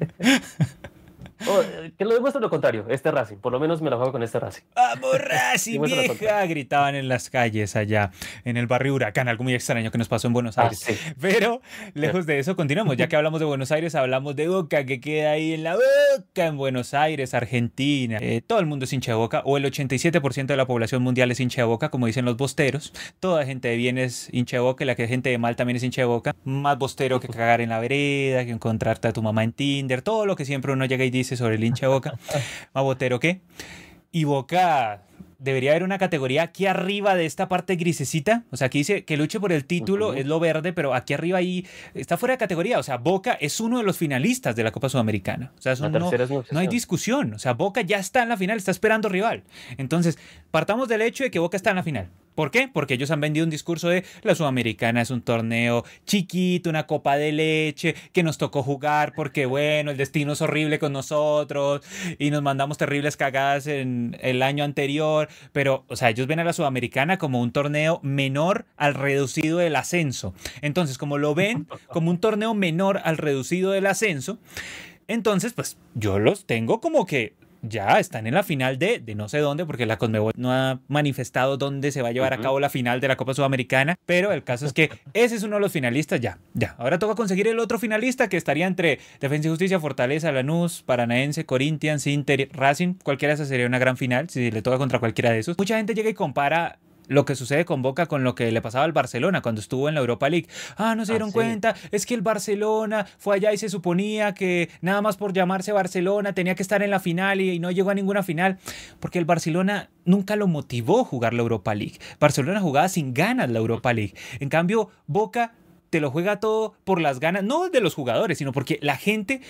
oh, que lo demuestre lo contrario, este Racing, por lo menos me lo juego con este Racing. ¡Vamos Racing, vieja! Gritaban en las calles allá, en el barrio Huracán, algo muy extraño que nos pasó en Buenos Aires. Ah, sí. Pero, lejos de eso, continuamos. Ya que hablamos de Buenos Aires, hablamos de Boca, que queda ahí en la Boca, en Buenos Aires, Argentina. Eh, todo el mundo es hincha de Boca, o el ochenta y siete por ciento de la población mundial es hincha de Boca, como dicen los bosteros. Toda gente de bien es hincha de Boca, y la que gente de mal también es hincha de Boca. Más bostero que cagar en la vereda, que encontrarte a tu mamá en Tinder, todo lo que siempre uno llega y dice sobre el hincha de Boca. ¿Más botero qué? Y Boca debería haber una categoría aquí arriba de esta parte grisecita. O sea, aquí dice que luche por el título, uh-huh. es lo verde, pero aquí arriba ahí está fuera de categoría. O sea, Boca es uno de los finalistas de la Copa Sudamericana. O sea, eso no, no hay discusión. O sea, Boca ya está en la final, está esperando rival. Entonces, partamos del hecho de que Boca está en la final. ¿Por qué? Porque ellos han vendido un discurso de la Sudamericana es un torneo chiquito, una copa de leche, que nos tocó jugar porque, bueno, el destino es horrible con nosotros y nos mandamos terribles cagadas en el año anterior. Pero, o sea, ellos ven a la Sudamericana como un torneo menor al reducido del ascenso. Entonces, como lo ven como un torneo menor al reducido del ascenso, entonces, pues, yo los tengo como que ya están en la final de, de no sé dónde, porque la Conmebol no ha manifestado dónde se va a llevar uh-huh. a cabo la final de la Copa Sudamericana, pero el caso es que ese es uno de los finalistas ya, ya. Ahora toca conseguir el otro finalista que estaría entre Defensa y Justicia, Fortaleza, Lanús, Paranaense, Corinthians, Inter, Racing. Cualquiera de esas sería una gran final si le toca contra cualquiera de esos. Mucha gente llega y compara lo que sucede con Boca con lo que le pasaba al Barcelona cuando estuvo en la Europa League. Ah, no se dieron ah, sí. cuenta, es que el Barcelona fue allá y se suponía que nada más por llamarse Barcelona tenía que estar en la final y, y no llegó a ninguna final, porque el Barcelona nunca lo motivó jugar la Europa League. Barcelona jugaba sin ganas la Europa League. En cambio, Boca te lo juega todo por las ganas, no de los jugadores, sino porque la gente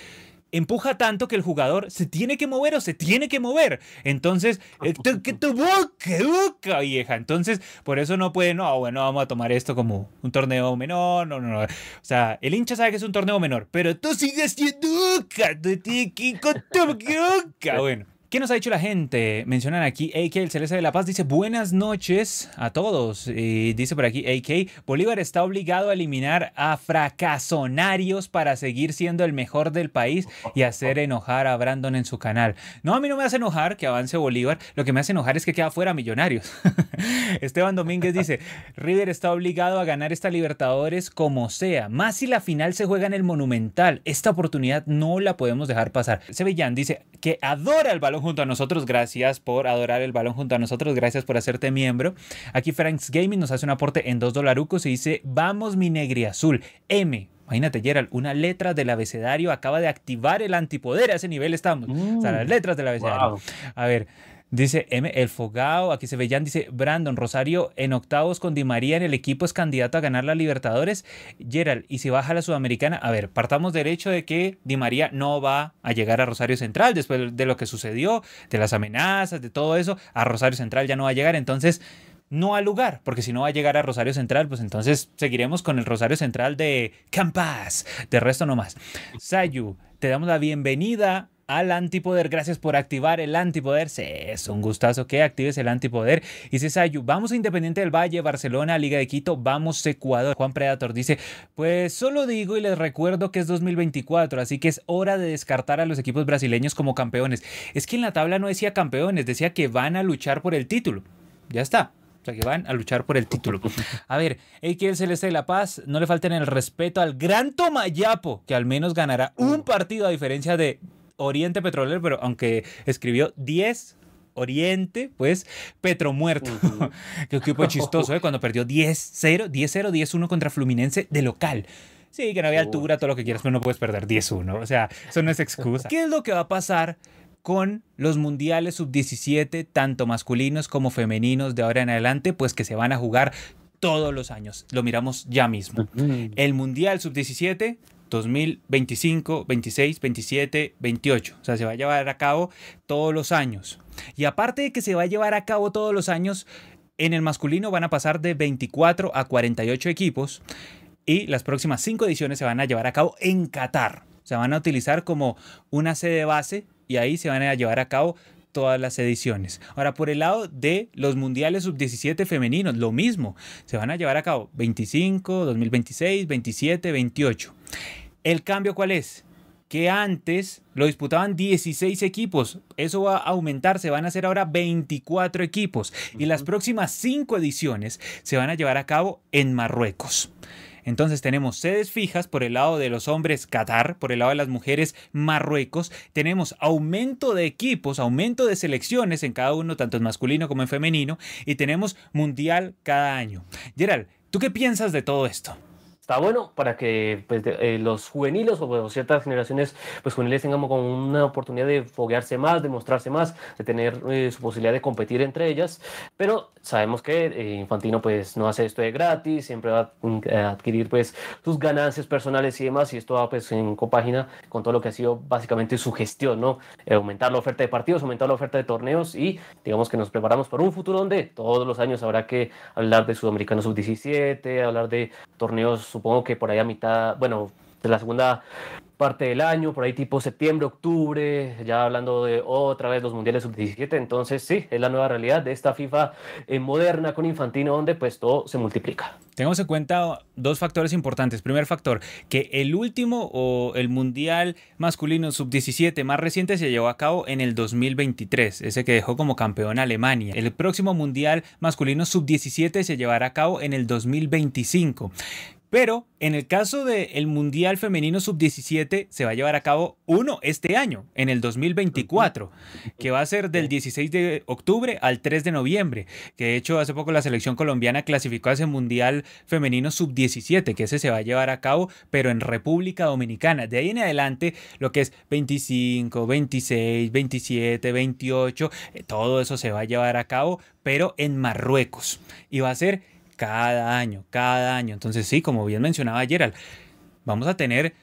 empuja tanto que el jugador se tiene que mover o se tiene que mover. Entonces, que tu boca, boca, vieja. Entonces, por eso no puede, no, bueno, vamos a tomar esto como un torneo menor, no, no, no. O sea, el hincha sabe que es un torneo menor, pero tú sigues siendo boca, tú tienes que ir con tu boca. Bueno. ¿Qué nos ha dicho la gente? Mencionan aquí A K, el Celeste de La Paz, dice buenas noches a todos. Y dice por aquí A K, Bolívar está obligado a eliminar a fracasonarios para seguir siendo el mejor del país y hacer enojar a Brandon en su canal. No, a mí no me hace enojar que avance Bolívar, lo que me hace enojar es que queda fuera Millonarios. Esteban Domínguez dice, River está obligado a ganar esta Libertadores como sea, más si la final se juega en el Monumental. Esta oportunidad no la podemos dejar pasar. Sevillán dice que adora el balón junto a nosotros, gracias por adorar el balón junto a nosotros, gracias por hacerte miembro. Aquí Franks Gaming nos hace un aporte en dos dolarucos y dice, vamos mi negriazul, M. Imagínate, Gerald, una letra del abecedario acaba de activar el antipoder, a ese nivel estamos. Mm, o sea, las letras del abecedario. Wow. A ver, dice M, el Fogao, aquí se ve Jan, dice Brandon, Rosario en octavos con Di María en el equipo es candidato a ganar la Libertadores. Gerald, y si baja la Sudamericana, a ver, partamos del hecho de que Di María no va a llegar a Rosario Central después de lo que sucedió, de las amenazas, de todo eso, a Rosario Central ya no va a llegar, entonces no al lugar, porque si no va a llegar a Rosario Central, pues entonces seguiremos con el Rosario Central de Campas, de resto no más. Sayu, te damos la bienvenida al antipoder, gracias por activar el antipoder. Sí, es un gustazo que actives el antipoder. Dice Sayu, vamos a Independiente del Valle, Barcelona, Liga de Quito, vamos Ecuador. Juan Predator dice, pues solo digo y les recuerdo que es dos mil veinticuatro, así que es hora de descartar a los equipos brasileños como campeones. Es que en la tabla no decía campeones, decía que van a luchar por el título. Ya está. O sea, que van a luchar por el título. A ver, A K el Celeste de La Paz, no le falten el respeto al gran Tomayapo, que al menos ganará un partido a diferencia de Oriente Petrolero, pero aunque escribió diez Oriente, pues Petro muerto. Uh-huh. Qué equipo chistoso, ¿eh? Cuando perdió diez cero, diez cero, diez uno contra Fluminense de local. Sí, que no había altura, todo lo que quieras, pero no puedes perder diez uno. O sea, eso no es excusa. ¿Qué es lo que va a pasar con los mundiales sub diecisiete, tanto masculinos como femeninos de ahora en adelante? Pues que se van a jugar todos los años. Lo miramos ya mismo. Uh-huh. El mundial sub diecisiete... dos mil veinticinco, veintiséis, veintisiete, veintiocho. O sea, se va a llevar a cabo todos los años. Y aparte de que se va a llevar a cabo todos los años, en el masculino van a pasar de veinticuatro a cuarenta y ocho equipos y las próximas cinco ediciones se van a llevar a cabo en Qatar. Se van a utilizar como una sede base y ahí se van a llevar a cabo todas las ediciones. Ahora, por el lado de los mundiales sub diecisiete femeninos, lo mismo. Se van a llevar a cabo veinticinco, dos mil veintiséis, veintisiete, veintiocho. ¿El cambio cuál es? Que antes lo disputaban dieciséis equipos. Eso va a aumentar, se van a hacer ahora veinticuatro equipos. Y las próximas cinco ediciones se van a llevar a cabo en Marruecos. Entonces tenemos sedes fijas por el lado de los hombres Qatar, por el lado de las mujeres Marruecos. Tenemos aumento de equipos, aumento de selecciones en cada uno, tanto en masculino como en femenino. Y tenemos mundial cada año. Gerald, ¿tú qué piensas de todo esto? Está bueno para que pues, de, eh, los juveniles o bueno, ciertas generaciones pues, juveniles tengan como una oportunidad de foguearse más, de mostrarse más, de tener eh, su posibilidad de competir entre ellas, pero sabemos que eh, Infantino pues, no hace esto de gratis, siempre va a adquirir pues, sus ganancias personales y demás, y esto va pues, en compágina con todo lo que ha sido básicamente su gestión, ¿no? Eh, aumentar la oferta de partidos, aumentar la oferta de torneos y digamos que nos preparamos para un futuro donde todos los años habrá que hablar de Sudamericano sub diecisiete, hablar de torneos, supongo que por ahí a mitad, bueno, de la segunda parte del año, por ahí tipo septiembre, octubre, ya hablando de otra vez los mundiales sub diecisiete, entonces sí, es la nueva realidad de esta FIFA eh, moderna con Infantino, donde pues todo se multiplica. Tengamos en cuenta dos factores importantes. Primer factor, que el último o el mundial masculino sub diecisiete más reciente se llevó a cabo en el dos mil veintitrés, ese que dejó como campeón a Alemania. El próximo mundial masculino sub diecisiete se llevará a cabo en el dos mil veinticinco. Pero en el caso del Mundial Femenino sub diecisiete se va a llevar a cabo uno este año, en el dos mil veinticuatro, que va a ser del dieciséis de octubre al tres de noviembre, que de hecho hace poco la selección colombiana clasificó a ese Mundial Femenino sub diecisiete, que ese se va a llevar a cabo, pero en República Dominicana. De ahí en adelante, lo que es veinticinco, veintiséis, veintisiete, veintiocho, todo eso se va a llevar a cabo, pero en Marruecos. Y va a ser cada año, cada año. Entonces sí, como bien mencionaba Gerald, vamos a tener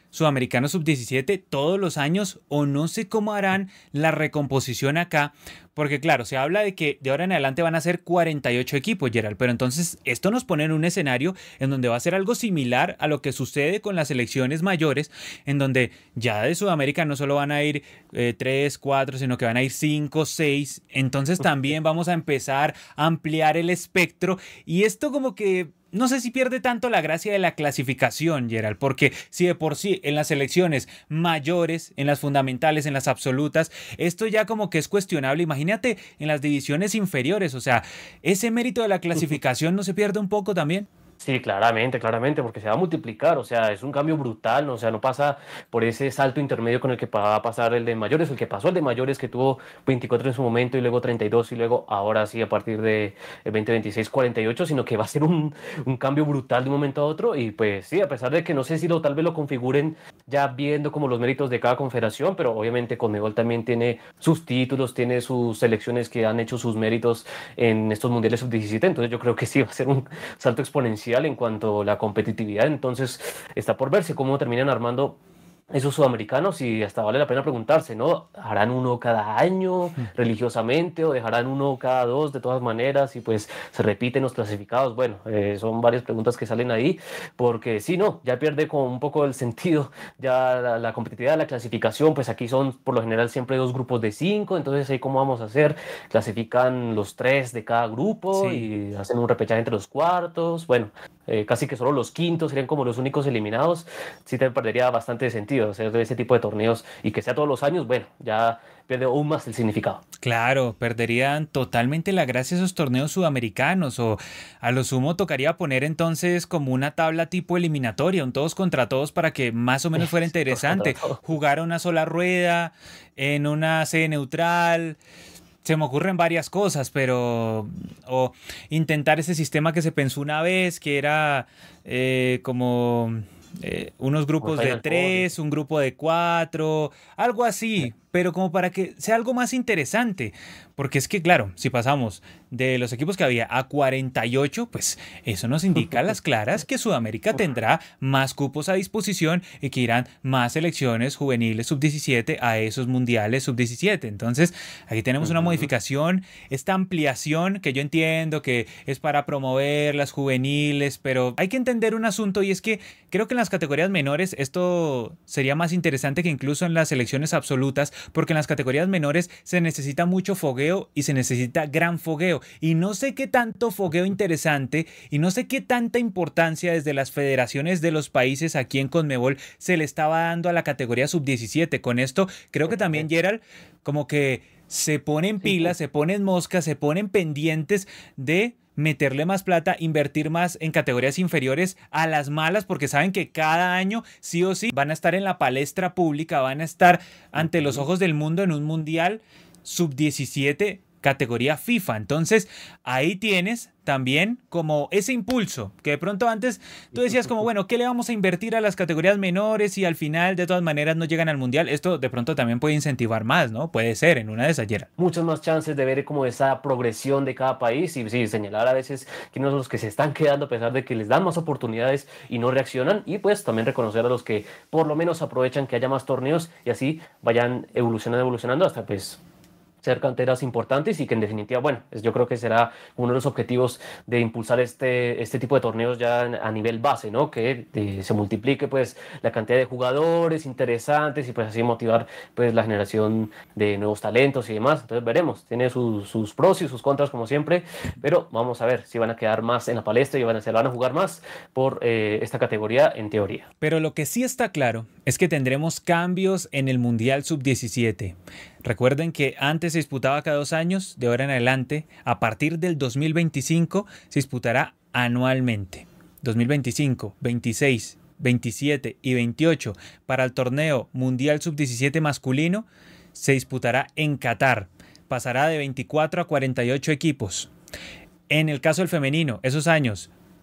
Sudamericano sub diecisiete todos los años o no sé cómo harán la recomposición acá, porque claro, se habla de que de ahora en adelante van a ser cuarenta y ocho equipos, Gerald, pero entonces esto nos pone en un escenario en donde va a ser algo similar a lo que sucede con las selecciones mayores, en donde ya de Sudamérica no solo van a ir eh, tres, cuatro, sino que van a ir cinco, seis, entonces también vamos a empezar a ampliar el espectro y esto como que no sé si pierde tanto la gracia de la clasificación, Gerald, porque si de por sí en las selecciones mayores, en las fundamentales, en las absolutas, esto ya como que es cuestionable. Imagínate en las divisiones inferiores, o sea, ese mérito de la clasificación no se pierde un poco también. Sí, claramente, claramente, porque se va a multiplicar, o sea, es un cambio brutal, ¿no? O sea, no pasa por ese salto intermedio con el que va a pasar el de mayores, el que pasó el de mayores que tuvo veinticuatro en su momento y luego treinta y dos y luego ahora sí a partir de veinte veintiséis cuarenta y ocho, sino que va a ser un, un cambio brutal de un momento a otro y pues sí, a pesar de que no sé si lo tal vez lo configuren ya viendo como los méritos de cada confederación, pero obviamente Conmebol también tiene sus títulos, tiene sus selecciones que han hecho sus méritos en estos mundiales sub diecisiete, entonces yo creo que sí va a ser un salto exponencial en cuanto a la competitividad, entonces está por verse cómo terminan armando esos sudamericanos y hasta vale la pena preguntarse, ¿no? ¿Harán uno cada año religiosamente o dejarán uno cada dos de todas maneras y pues se repiten los clasificados? Bueno, eh, son varias preguntas que salen ahí porque sí, no, ya pierde como un poco el sentido, ya la, la competitividad, la clasificación, pues aquí son por lo general siempre dos grupos de cinco, entonces ahí cómo vamos a hacer, clasifican los tres de cada grupo Sí. y hacen un repechaje entre los cuartos, bueno, eh, casi que solo los quintos serían como los únicos eliminados, sí te perdería bastante sentido hacer ese tipo de torneos y que sea todos los años, bueno, ya pierde aún más el significado. Claro, perderían totalmente la gracia esos torneos sudamericanos o a lo sumo tocaría poner entonces como una tabla tipo eliminatoria, un todos contra todos para que más o menos fuera interesante. Jugar a una sola rueda, en una sede neutral. Se me ocurren varias cosas, pero o intentar ese sistema que se pensó una vez, que era eh, como eh, unos grupos de tres, un grupo de cuatro, algo así, pero como para que sea algo más interesante. Porque es que, claro, si pasamos de los equipos que había a cuarenta y ocho, pues eso nos indica a las claras que Sudamérica tendrá más cupos a disposición y que irán más selecciones juveniles sub diecisiete a esos mundiales sub diecisiete. Entonces, aquí tenemos una modificación, esta ampliación que yo entiendo que es para promover las juveniles, pero hay que entender un asunto y es que creo que en las categorías menores esto sería más interesante que incluso en las selecciones absolutas, porque en las categorías menores se necesita mucho fogueo y se necesita gran fogueo y no sé qué tanto fogueo interesante y no sé qué tanta importancia desde las federaciones de los países aquí en Conmebol se le estaba dando a la categoría sub diecisiete. Con esto creo que también Gerald como que se ponen pilas, se ponen moscas, se ponen pendientes de meterle más plata, invertir más en categorías inferiores a las malas, porque saben que cada año sí o sí van a estar en la palestra pública, van a estar ante los ojos del mundo en un mundial sub diecisiete categoría FIFA. Entonces ahí tienes también como ese impulso que de pronto antes tú decías como bueno, ¿qué le vamos a invertir a las categorías menores y al final de todas maneras no llegan al mundial? Esto de pronto también puede incentivar más, ¿no? Puede ser en una de esas, Gerald. Muchas más chances de ver como esa progresión de cada país y sí, señalar a veces quiénes son los que se están quedando a pesar de que les dan más oportunidades y no reaccionan y pues también reconocer a los que por lo menos aprovechan que haya más torneos y así vayan evolucionando, evolucionando hasta pues ser canteras importantes y que en definitiva, bueno, yo creo que será uno de los objetivos de impulsar este, este tipo de torneos ya a nivel base, ¿no? Que de, se multiplique pues la cantidad de jugadores interesantes y pues así motivar pues la generación de nuevos talentos y demás. Entonces veremos, tiene sus, sus pros y sus contras como siempre, pero vamos a ver si van a quedar más en la palestra y van a, se van a jugar más por eh, esta categoría en teoría. Pero lo que sí está claro es que tendremos cambios en el Mundial sub diecisiete. Recuerden que antes se disputaba cada dos años, de ahora en adelante, a partir del dos mil veinticinco, se disputará anualmente. dos mil veinticinco, veintiséis, veintisiete y veintiocho para el torneo Mundial sub diecisiete masculino se disputará en Qatar. Pasará de veinticuatro a cuarenta y ocho equipos. En el caso del femenino, esos años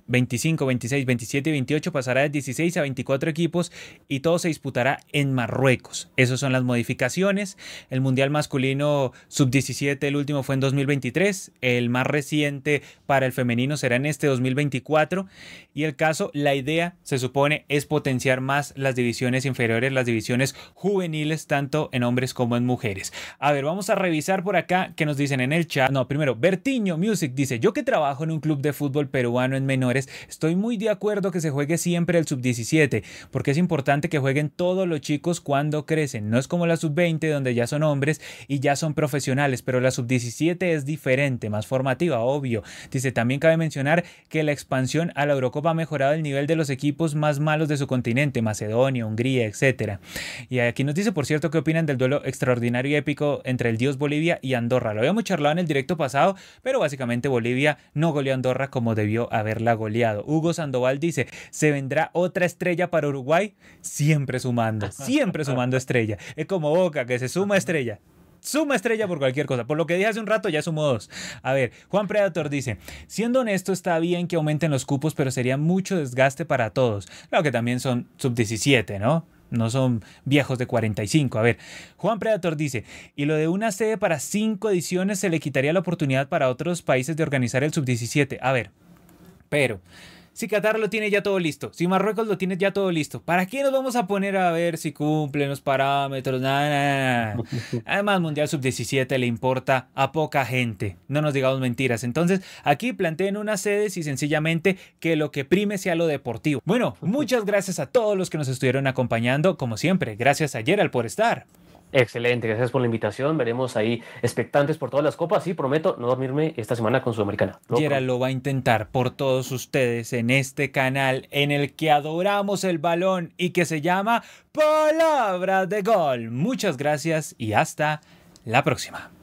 veinticinco, veintiséis, veintisiete y veintiocho pasará de dieciséis a veinticuatro equipos y todo se disputará en Marruecos. Esas son las modificaciones. El Mundial masculino sub diecisiete, el último fue en dos mil veintitrés. El más reciente para el femenino será en este dos mil veinticuatro. Y el caso, la idea se supone es potenciar más las divisiones inferiores, las divisiones juveniles, tanto en hombres como en mujeres. A ver, vamos a revisar por acá qué nos dicen en el chat. No, primero, Bertiño Music dice: yo que trabajo en un club de fútbol peruano en menores, estoy muy de acuerdo que se juegue siempre el sub diecisiete, porque es importante que jueguen todos los chicos cuando crecen. No es como la sub veinte, donde ya son hombres y ya son profesionales, pero la sub diecisiete es diferente, más formativa, obvio. Dice: también cabe mencionar que la expansión a la Eurocopa ha mejorado el nivel de los equipos más malos de su continente, Macedonia, Hungría, etcétera. Y aquí nos dice, por cierto, qué opinan del duelo extraordinario y épico entre el Dios Bolivia y Andorra. Lo habíamos charlado en el directo pasado, pero básicamente Bolivia no goleó a Andorra como debió haberla goleado. Hugo Sandoval dice: ¿se vendrá otra estrella para Uruguay? Siempre sumando, siempre sumando estrella. Es como Boca, que se suma estrella. Suma estrella por cualquier cosa. Por lo que dije hace un rato, ya sumo dos. A ver, Juan Predator dice: siendo honesto, está bien que aumenten los cupos, pero sería mucho desgaste para todos. Claro que también son sub diecisiete, ¿no? No son viejos de cuarenta y cinco. A ver, Juan Predator dice: y lo de una sede para cinco ediciones se le quitaría la oportunidad para otros países de organizar el sub diecisiete. A ver, pero si Qatar lo tiene ya todo listo, si Marruecos lo tiene ya todo listo, ¿para qué nos vamos a poner a ver si cumplen los parámetros? Nada, nada, nada. Además, Mundial sub diecisiete le importa a poca gente. No nos digamos mentiras. Entonces, aquí planteen unas sedes y sencillamente que lo que prime sea lo deportivo. Bueno, muchas gracias a todos los que nos estuvieron acompañando. Como siempre, gracias a Gerald por estar. Excelente, gracias por la invitación. Veremos ahí expectantes por todas las copas y prometo no dormirme esta semana con Sudamericana. No, Gerald lo va a intentar por todos ustedes en este canal en el que adoramos el balón y que se llama Palabras de Gol. Muchas gracias y hasta la próxima.